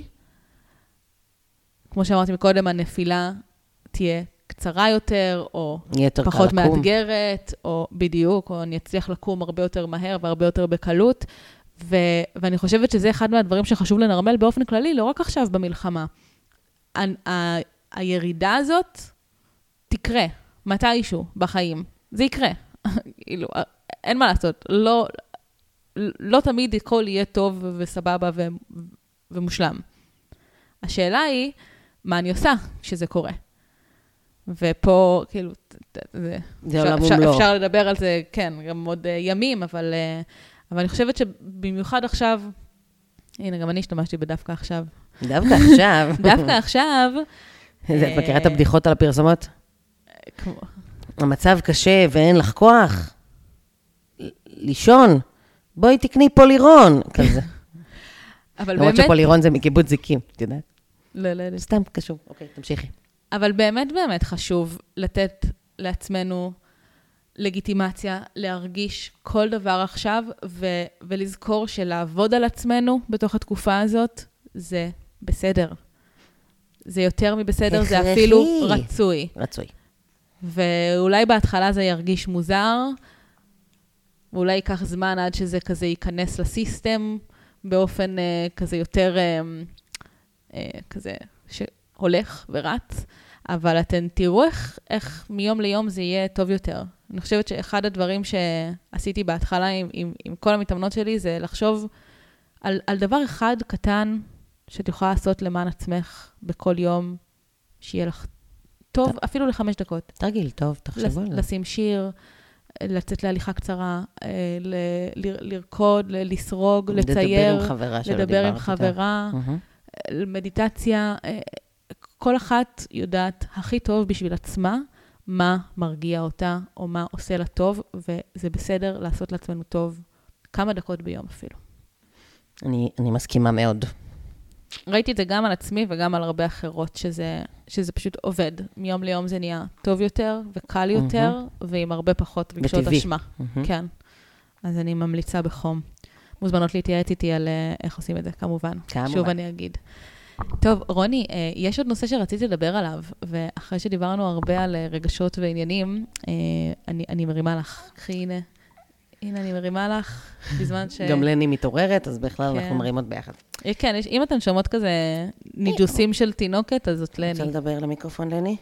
כמו שאמרתי מקודם, הנפילה תהיה קצרה יותר, או יותר פחות מאתגרת, או בדיוק, או אני אצליח לקום הרבה יותר מהר והרבה יותר בקלות. ו- ואני חושבת שזה אחד מהדברים שחשוב לנרמל באופן כללי, לא רק עכשיו במלחמה. ה- ה- הירידה הזאת תקרה, מתישהו בחיים. זה יקרה. כאילו, אין מה לעשות. לא, לא תמיד הכל יהיה טוב וסבבה ו- ומושלם. השאלה היא, מה אני עושה כשזה קורה? ופה, כאילו, זה, זה אפשר, עולם אפשר, ומלואו. אפשר לדבר על זה, כן, גם עוד uh, ימים, אבל, uh, אבל אני חושבת שבמיוחד עכשיו, הנה, גם אני השתמשתי בדווקא עכשיו. דווקא עכשיו. דווקא עכשיו. את מכירה את הבדיחות על הפרסומות? כמו... המצב קשה ואין לך כוח. לישון. בואי תקני פולירון. כזה. אבל למרות באמת... שפולירון זה מקיבוץ זיקים, את יודעת? לא, לא, לא. סתם קשור. אוקיי, תמשיכי. אבל באמת באמת חשוב לתת לעצמנו לגיטימציה, להרגיש כל דבר עכשיו, ו- ולזכור שלעבוד על עצמנו בתוך התקופה הזאת, זה בסדר. זה יותר מבסדר, זה אפילו רצוי. רצוי. ואולי בהתחלה זה ירגיש מוזר, ואולי ייקח זמן עד שזה כזה ייכנס לסיסטם, באופן uh, כזה יותר uh, uh, כזה שהולך ורץ, אבל אתן תראו איך, איך מיום ליום זה יהיה טוב יותר. אני חושבת שאחד הדברים שעשיתי בהתחלה עם, עם, עם כל המתאמנות שלי, זה לחשוב על, על דבר אחד קטן שאת יכולה לעשות למען עצמך בכל יום, שיהיה לך טוב, ת... אפילו לחמש דקות. תרגיל טוב, תחשבו על זה. לשים שיר, לצאת להליכה קצרה, ל- ל- לרקוד, ל- לסרוג, לצייר, לדבר עם חברה שלא לדבר עם דיברת חברה, איתה. מדיטציה, כל אחת יודעת הכי טוב בשביל עצמה, מה מרגיע אותה, או מה עושה לה טוב, וזה בסדר לעשות לעצמנו טוב כמה דקות ביום אפילו. אני, אני מסכימה מאוד. ראיתי את זה גם על עצמי וגם על הרבה אחרות, שזה, שזה פשוט עובד. מיום ליום זה נהיה טוב יותר וקל יותר, mm-hmm. ועם הרבה פחות רגשות אשמה. Mm-hmm. כן. אז אני ממליצה בחום. מוזמנות להתייעץ איתי על איך עושים את זה, כמובן. כמובן. שוב אני אגיד. טוב, רוני, יש עוד נושא שרציתי לדבר עליו, ואחרי שדיברנו הרבה על רגשות ועניינים, אני, אני מרימה לך. קחי, הנה. הנה, אני מרימה לך, בזמן ש... גם לני מתעוררת, אז בכלל כן. אנחנו מרימות ביחד. כן, יש, אם אתן שומעות כזה ניג'וסים של תינוקת, אז זאת לני. רוצה לדבר למיקרופון, לני?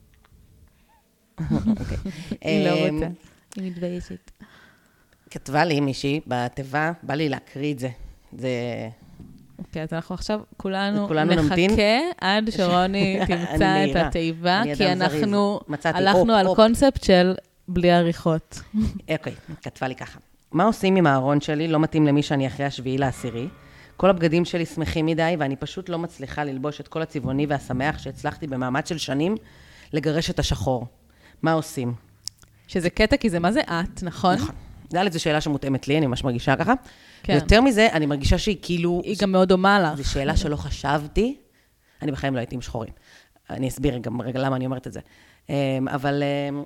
היא לא רוצה, היא מתביישת. כתבה לי מישהי בתיבה, בא לי להקריא את זה. זה... אוקיי, אז אנחנו עכשיו כולנו נחכה עד שרוני תמצא את התיבה, כי אנחנו הלכנו על קונספט של בלי עריכות. אוקיי, כתבה לי ככה. מה עושים עם הארון שלי? לא מתאים למי שאני אחרי השביעי לעשירי. כל הבגדים שלי שמחים מדי, ואני פשוט לא מצליחה ללבוש את כל הצבעוני והשמח שהצלחתי במאמץ של שנים לגרש את השחור. מה עושים? שזה קטע, כי זה מה זה את, נכון? נכון. ד' זו שאלה שמותאמת לי, אני ממש מרגישה ככה. כן. יותר מזה, אני מרגישה שהיא כאילו... היא גם מאוד דומה לך. זו שאלה שלא חשבתי. אני בחיים לא הייתי עם שחורים. אני אסביר גם רגע למה אני אומרת את זה. אבל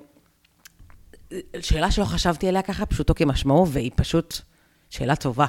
שאלה שלא חשבתי עליה ככה, פשוטו כמשמעו, והיא פשוט שאלה טובה.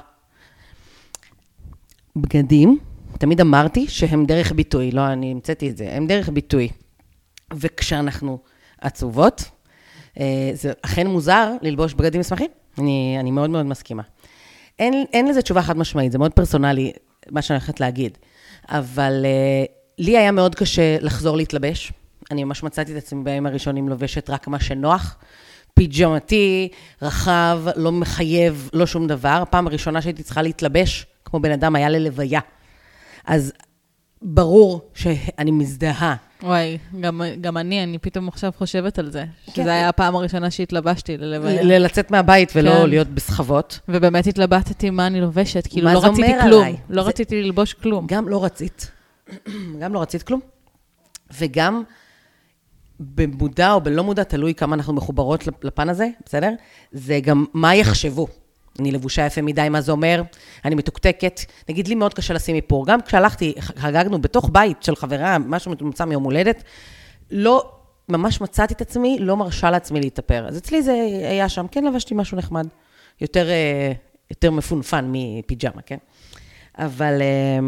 בגדים, תמיד אמרתי שהם דרך ביטוי, לא, אני המצאתי את זה, הם דרך ביטוי. וכשאנחנו עצובות, זה אכן מוזר ללבוש בגדים שמחים. אני, אני מאוד מאוד מסכימה. אין, אין לזה תשובה חד משמעית, זה מאוד פרסונלי, מה שאני הולכת להגיד. אבל uh, לי היה מאוד קשה לחזור להתלבש. אני ממש מצאתי את עצמי בימים הראשונים לובשת רק מה שנוח. פיג'מתי, רחב, לא מחייב, לא שום דבר. הפעם הראשונה שהייתי צריכה להתלבש, כמו בן אדם, היה ללוויה. אז ברור שאני מזדהה. וואי, גם, גם אני, אני פתאום עכשיו חושבת על זה. כן. שזה היה הפעם הראשונה שהתלבשתי ללוויה. ל- לצאת מהבית ולא כן. להיות בסחבות. ובאמת התלבטתי מה אני לובשת, כאילו מה לא זה רציתי אומר כלום. עליי? לא זה- רציתי ללבוש כלום. גם לא רצית. גם לא רצית כלום. וגם במודע או בלא מודע, תלוי כמה אנחנו מחוברות לפן הזה, בסדר? זה גם מה יחשבו. אני לבושה יפה מדי, מה זה אומר? אני מתוקתקת. נגיד לי מאוד קשה לשים איפור. גם כשהלכתי, חגגנו בתוך בית של חברה, משהו מצומצם מיום הולדת, לא, ממש מצאתי את עצמי, לא מרשה לעצמי להתאפר. אז אצלי זה היה שם, כן לבשתי משהו נחמד. יותר, יותר מפונפן מפיג'מה, כן? אבל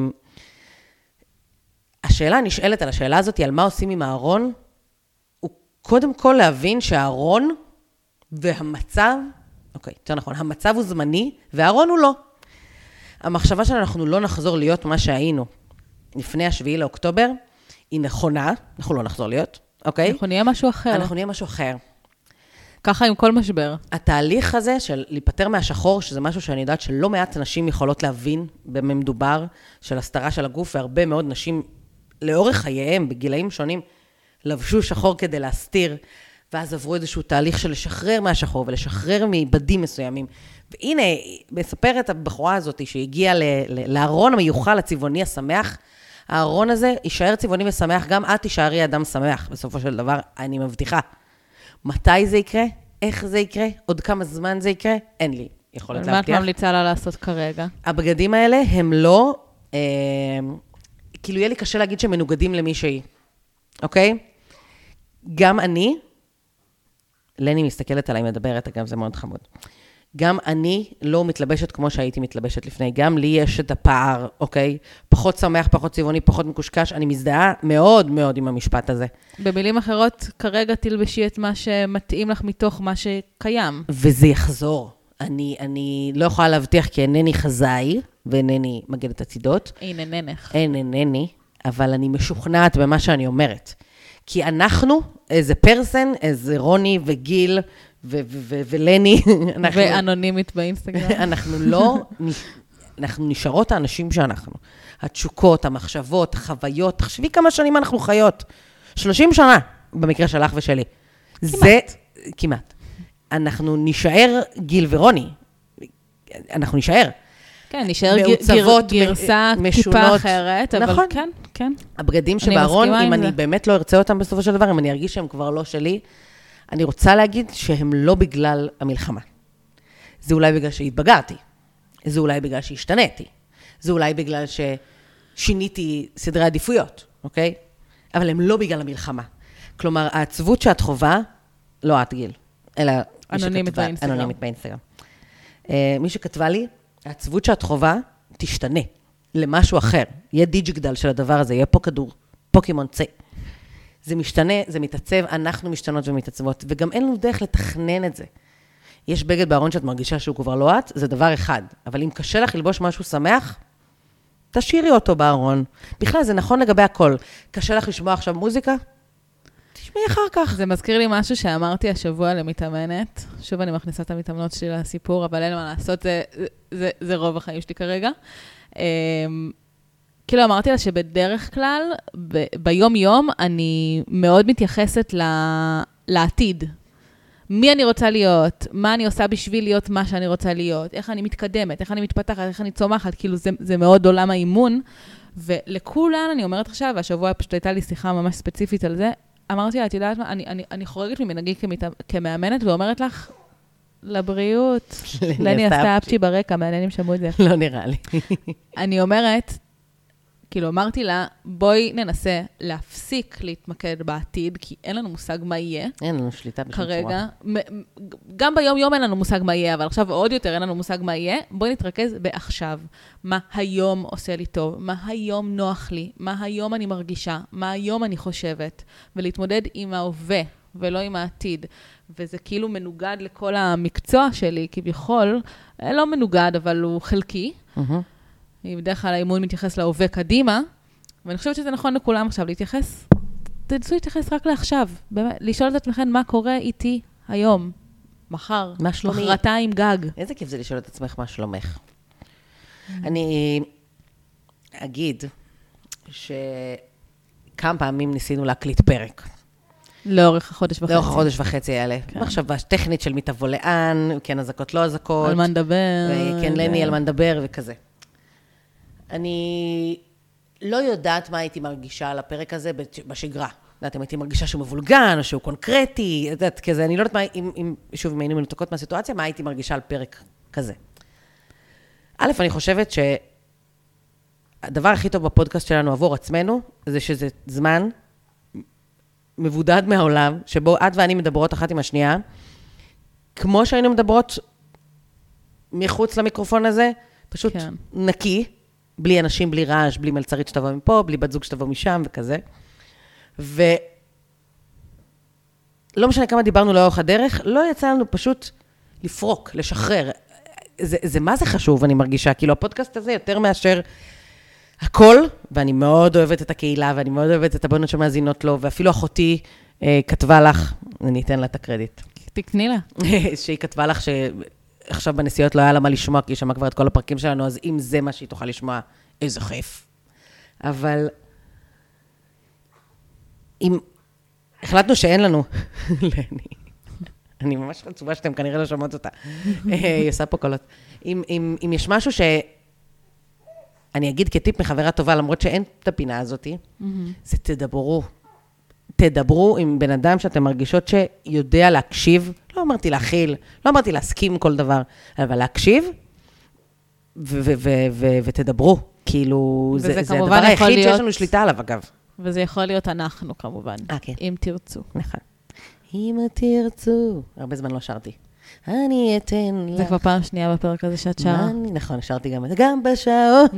השאלה הנשאלת על השאלה הזאת, על מה עושים עם הארון, הוא קודם כל להבין שהארון והמצב, אוקיי, יותר נכון, המצב הוא זמני, והארון הוא לא. המחשבה שאנחנו לא נחזור להיות מה שהיינו לפני השביעי לאוקטובר, היא נכונה, אנחנו לא נחזור להיות, אוקיי? אנחנו נהיה משהו אחר. אנחנו נהיה משהו אחר. ככה עם כל משבר. התהליך הזה של להיפטר מהשחור, שזה משהו שאני יודעת שלא מעט נשים יכולות להבין במה מדובר, של הסתרה של הגוף, והרבה מאוד נשים לאורך חייהם, בגילאים שונים, לבשו שחור כדי להסתיר, ואז עברו איזשהו תהליך של לשחרר מהשחור, ולשחרר מבדים מסוימים. והנה, מספרת הבחורה הזאת, שהגיעה לארון המיוחל, הצבעוני השמח, הארון הזה יישאר צבעוני ושמח, גם את תישארי אדם שמח, בסופו של דבר, אני מבטיחה. מתי זה יקרה? איך זה יקרה? עוד כמה זמן זה יקרה? אין לי יכולת להבטיח. מה את ממליצה לה לעשות כרגע? הבגדים האלה הם לא, אה, כאילו יהיה לי קשה להגיד שהם מנוגדים למישהי, אוקיי? גם אני, לני מסתכלת עליי, מדברת, אגב, זה מאוד חמוד. גם אני לא מתלבשת כמו שהייתי מתלבשת לפני. גם לי יש את הפער, אוקיי? פחות שמח, פחות צבעוני, פחות מקושקש. אני מזדהה מאוד מאוד עם המשפט הזה. במילים אחרות, כרגע תלבשי את מה שמתאים לך מתוך מה שקיים. וזה יחזור. אני, אני לא יכולה להבטיח כי אינני חזאי, ואינני מגדת הצידות. אין אינך. אין אינני, אבל אני משוכנעת במה שאני אומרת. כי אנחנו, איזה פרסן, איזה רוני וגיל ו- ו- ו- ולני, אנחנו, ואנונימית באינסטגרם. אנחנו לא, אנחנו נשארות האנשים שאנחנו. התשוקות, המחשבות, החוויות, תחשבי כמה שנים אנחנו חיות. שלושים שנה, במקרה שלך ושלי. כמעט. זה, כמעט. אנחנו נשאר גיל ורוני. אנחנו נשאר. כן, נשאר גר, מעוצבות, גרסה מ- טיפה משונות. אחרת, אבל נכון. כן, כן. הבגדים אני שבארון, מסכימה אם עם אני זה. באמת לא ארצה אותם בסופו של דבר, אם אני ארגיש שהם כבר לא שלי, אני רוצה להגיד שהם לא בגלל המלחמה. זה אולי בגלל שהתבגרתי. זה אולי בגלל שהשתניתי. זה אולי בגלל ששיניתי סדרי עדיפויות, אוקיי? אבל הם לא בגלל המלחמה. כלומר, העצבות שאת חובה, לא את גיל, אלא מי אנונימית שכתבה- באינסטגרם. אנונימית באינסטגרם. אה, מי שכתבה לי, העצבות שאת חובה תשתנה למשהו אחר. יהיה דיג'יגדל של הדבר הזה, יהיה פה כדור, פוקימון צי. זה משתנה, זה מתעצב, אנחנו משתנות ומתעצבות, וגם אין לנו דרך לתכנן את זה. יש בגד בארון שאת מרגישה שהוא כבר לא את, זה דבר אחד. אבל אם קשה לך ללבוש משהו שמח, תשאירי אותו בארון. בכלל, זה נכון לגבי הכל. קשה לך לשמוע עכשיו מוזיקה? תשמעי אחר כך. זה מזכיר לי משהו שאמרתי השבוע למתאמנת. שוב, אני מכניסה את המתאמנות שלי לסיפור, אבל אין מה לעשות, זה, זה, זה רוב החיים שלי כרגע. כאילו אמרתי לה שבדרך כלל, ב, ביום-יום, אני מאוד מתייחסת ל, לעתיד. מי אני רוצה להיות, מה אני עושה בשביל להיות מה שאני רוצה להיות, איך אני מתקדמת, איך אני מתפתחת, איך אני צומחת, כאילו זה, זה מאוד עולם האימון. ולכולן, אני אומרת עכשיו, והשבוע פשוט הייתה לי שיחה ממש ספציפית על זה, אמרתי לה, את יודעת מה, אני, אני, אני חורגת ממנהגי כמת, כמאמנת, ואומרת לך, לבריאות, לני עשתה אפצ'י ברקע, מעניינים שמעו את זה. לא נראה לי. אני אומרת, כאילו אמרתי לה, בואי ננסה להפסיק להתמקד בעתיד, כי אין לנו מושג מה יהיה. אין לנו שליטה בשום צורה. כרגע, מ- גם ביום יום אין לנו מושג מה יהיה, אבל עכשיו עוד יותר אין לנו מושג מה יהיה. בואי נתרכז בעכשיו. מה היום עושה לי טוב, מה היום נוח לי, מה היום אני מרגישה, מה היום אני חושבת, ולהתמודד עם ההווה ולא עם העתיד. וזה כאילו מנוגד לכל המקצוע שלי, כביכול, לא מנוגד, אבל הוא חלקי. בדרך כלל האימון מתייחס להווה קדימה, ואני חושבת שזה נכון לכולם עכשיו להתייחס, תנסו להתייחס רק לעכשיו, באמת, לשאול את עצמכם מה קורה איתי היום, מחר, מה שלומי? מחרתיים גג. איזה כיף זה לשאול את עצמך מה שלומך. אני אגיד שכמה פעמים ניסינו להקליט פרק. לאורך החודש וחצי. לאורך החודש וחצי האלה. כן. עכשיו, הטכנית של מי תבוא לאן, כן הזקות, לא הזקות. על מה נדבר. כן, לני, על מה נדבר וכזה. אני לא יודעת מה הייתי מרגישה על הפרק הזה בשגרה. יודעת, אם הייתי מרגישה שהוא מבולגן, או שהוא קונקרטי, יודעת, כזה, אני לא יודעת מה, אם, אם, שוב, אם היינו מנותקות מהסיטואציה, מה הייתי מרגישה על פרק כזה. א', אני חושבת שהדבר הכי טוב בפודקאסט שלנו עבור עצמנו, זה שזה זמן מבודד מהעולם, שבו את ואני מדברות אחת עם השנייה, כמו שהיינו מדברות מחוץ למיקרופון הזה, פשוט כן. נקי, בלי אנשים, בלי רעש, בלי מלצרית שתבוא מפה, בלי בת זוג שתבוא משם וכזה. ולא משנה כמה דיברנו לאורך הדרך, לא יצא לנו פשוט לפרוק, לשחרר. זה, זה מה זה חשוב, אני מרגישה, כאילו הפודקאסט הזה יותר מאשר הכל, ואני מאוד אוהבת את הקהילה, ואני מאוד אוהבת את הבנות שמאזינות לו, ואפילו אחותי אה, כתבה לך, אני אתן לה את הקרדיט. תקני לה. שהיא כתבה לך שעכשיו בנסיעות לא היה לה מה לשמוע, כי היא שמעה כבר את כל הפרקים שלנו, אז אם זה מה שהיא תוכל לשמוע, איזה חף. אבל אם החלטנו שאין לנו, אני ממש חצובה שאתם כנראה לא שומעות אותה, היא עושה פה קולות. אם, אם, אם יש משהו ש... אני אגיד כטיפ מחברה טובה, למרות שאין את הפינה הזאת, mm-hmm. זה תדברו. תדברו עם בן אדם שאתם מרגישות שיודע להקשיב, לא אמרתי להכיל, לא אמרתי להסכים כל דבר, אבל להקשיב, ו- ו- ו- ו- ותדברו. כאילו, זה, זה הדבר היחיד להיות... שיש לנו שליטה עליו, אגב. וזה יכול להיות אנחנו, כמובן. 아, כן. אם תרצו. נכון. אם תרצו. הרבה זמן לא שרתי. אני אתן לך. זה כבר פעם שנייה בפרק הזה שאת שרה. נכון, שרתי גם את זה, גם בשעות.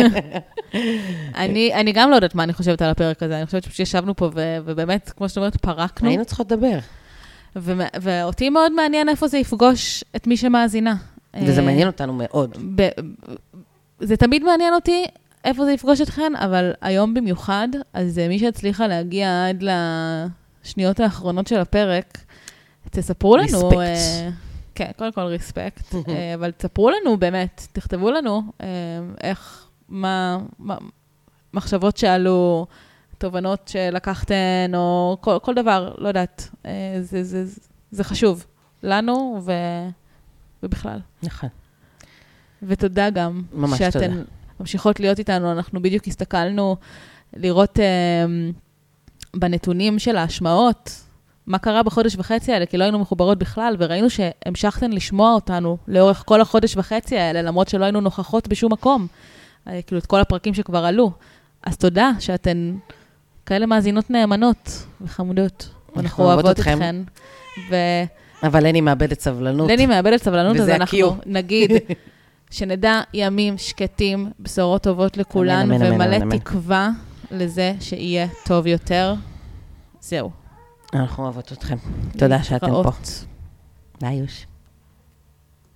אני, אני גם לא יודעת מה אני חושבת על הפרק הזה, אני חושבת שישבנו פה, ובאמת, כמו שאת אומרת, פרקנו. היינו צריכות לדבר. ואותי מאוד מעניין איפה זה יפגוש את מי שמאזינה. וזה מעניין אותנו מאוד. זה תמיד מעניין אותי איפה זה יפגוש אתכן, אבל היום במיוחד, אז מי שהצליחה להגיע עד לשניות האחרונות של הפרק, תספרו לנו... ריספקט. כן, קודם כל ריספקט, אבל תספרו לנו באמת, תכתבו לנו איך, מה, מה, מחשבות שעלו, תובנות שלקחתן, או כל, כל דבר, לא יודעת, זה, זה, זה, זה חשוב לנו ו, ובכלל. נכון. ותודה גם, ממש שאתן תודה. ממשיכות להיות איתנו, אנחנו בדיוק הסתכלנו לראות בנתונים של ההשמעות, מה קרה בחודש וחצי האלה, כי לא היינו מחוברות בכלל, וראינו שהמשכתן לשמוע אותנו לאורך כל החודש וחצי האלה, למרות שלא היינו נוכחות בשום מקום, כאילו את כל הפרקים שכבר עלו. אז תודה שאתן כאלה מאזינות נאמנות וחמודות, ואנחנו אוהבות אתכן. ו... אבל לני מאבדת סבלנות. לני מאבדת סבלנות, אז אנחנו נגיד שנדע ימים שקטים, בשורות טובות לכולן, ומלא תקווה לזה שיהיה טוב יותר. זהו. אנחנו אוהבות אתכם. תודה שאתם פה. ביי יוש.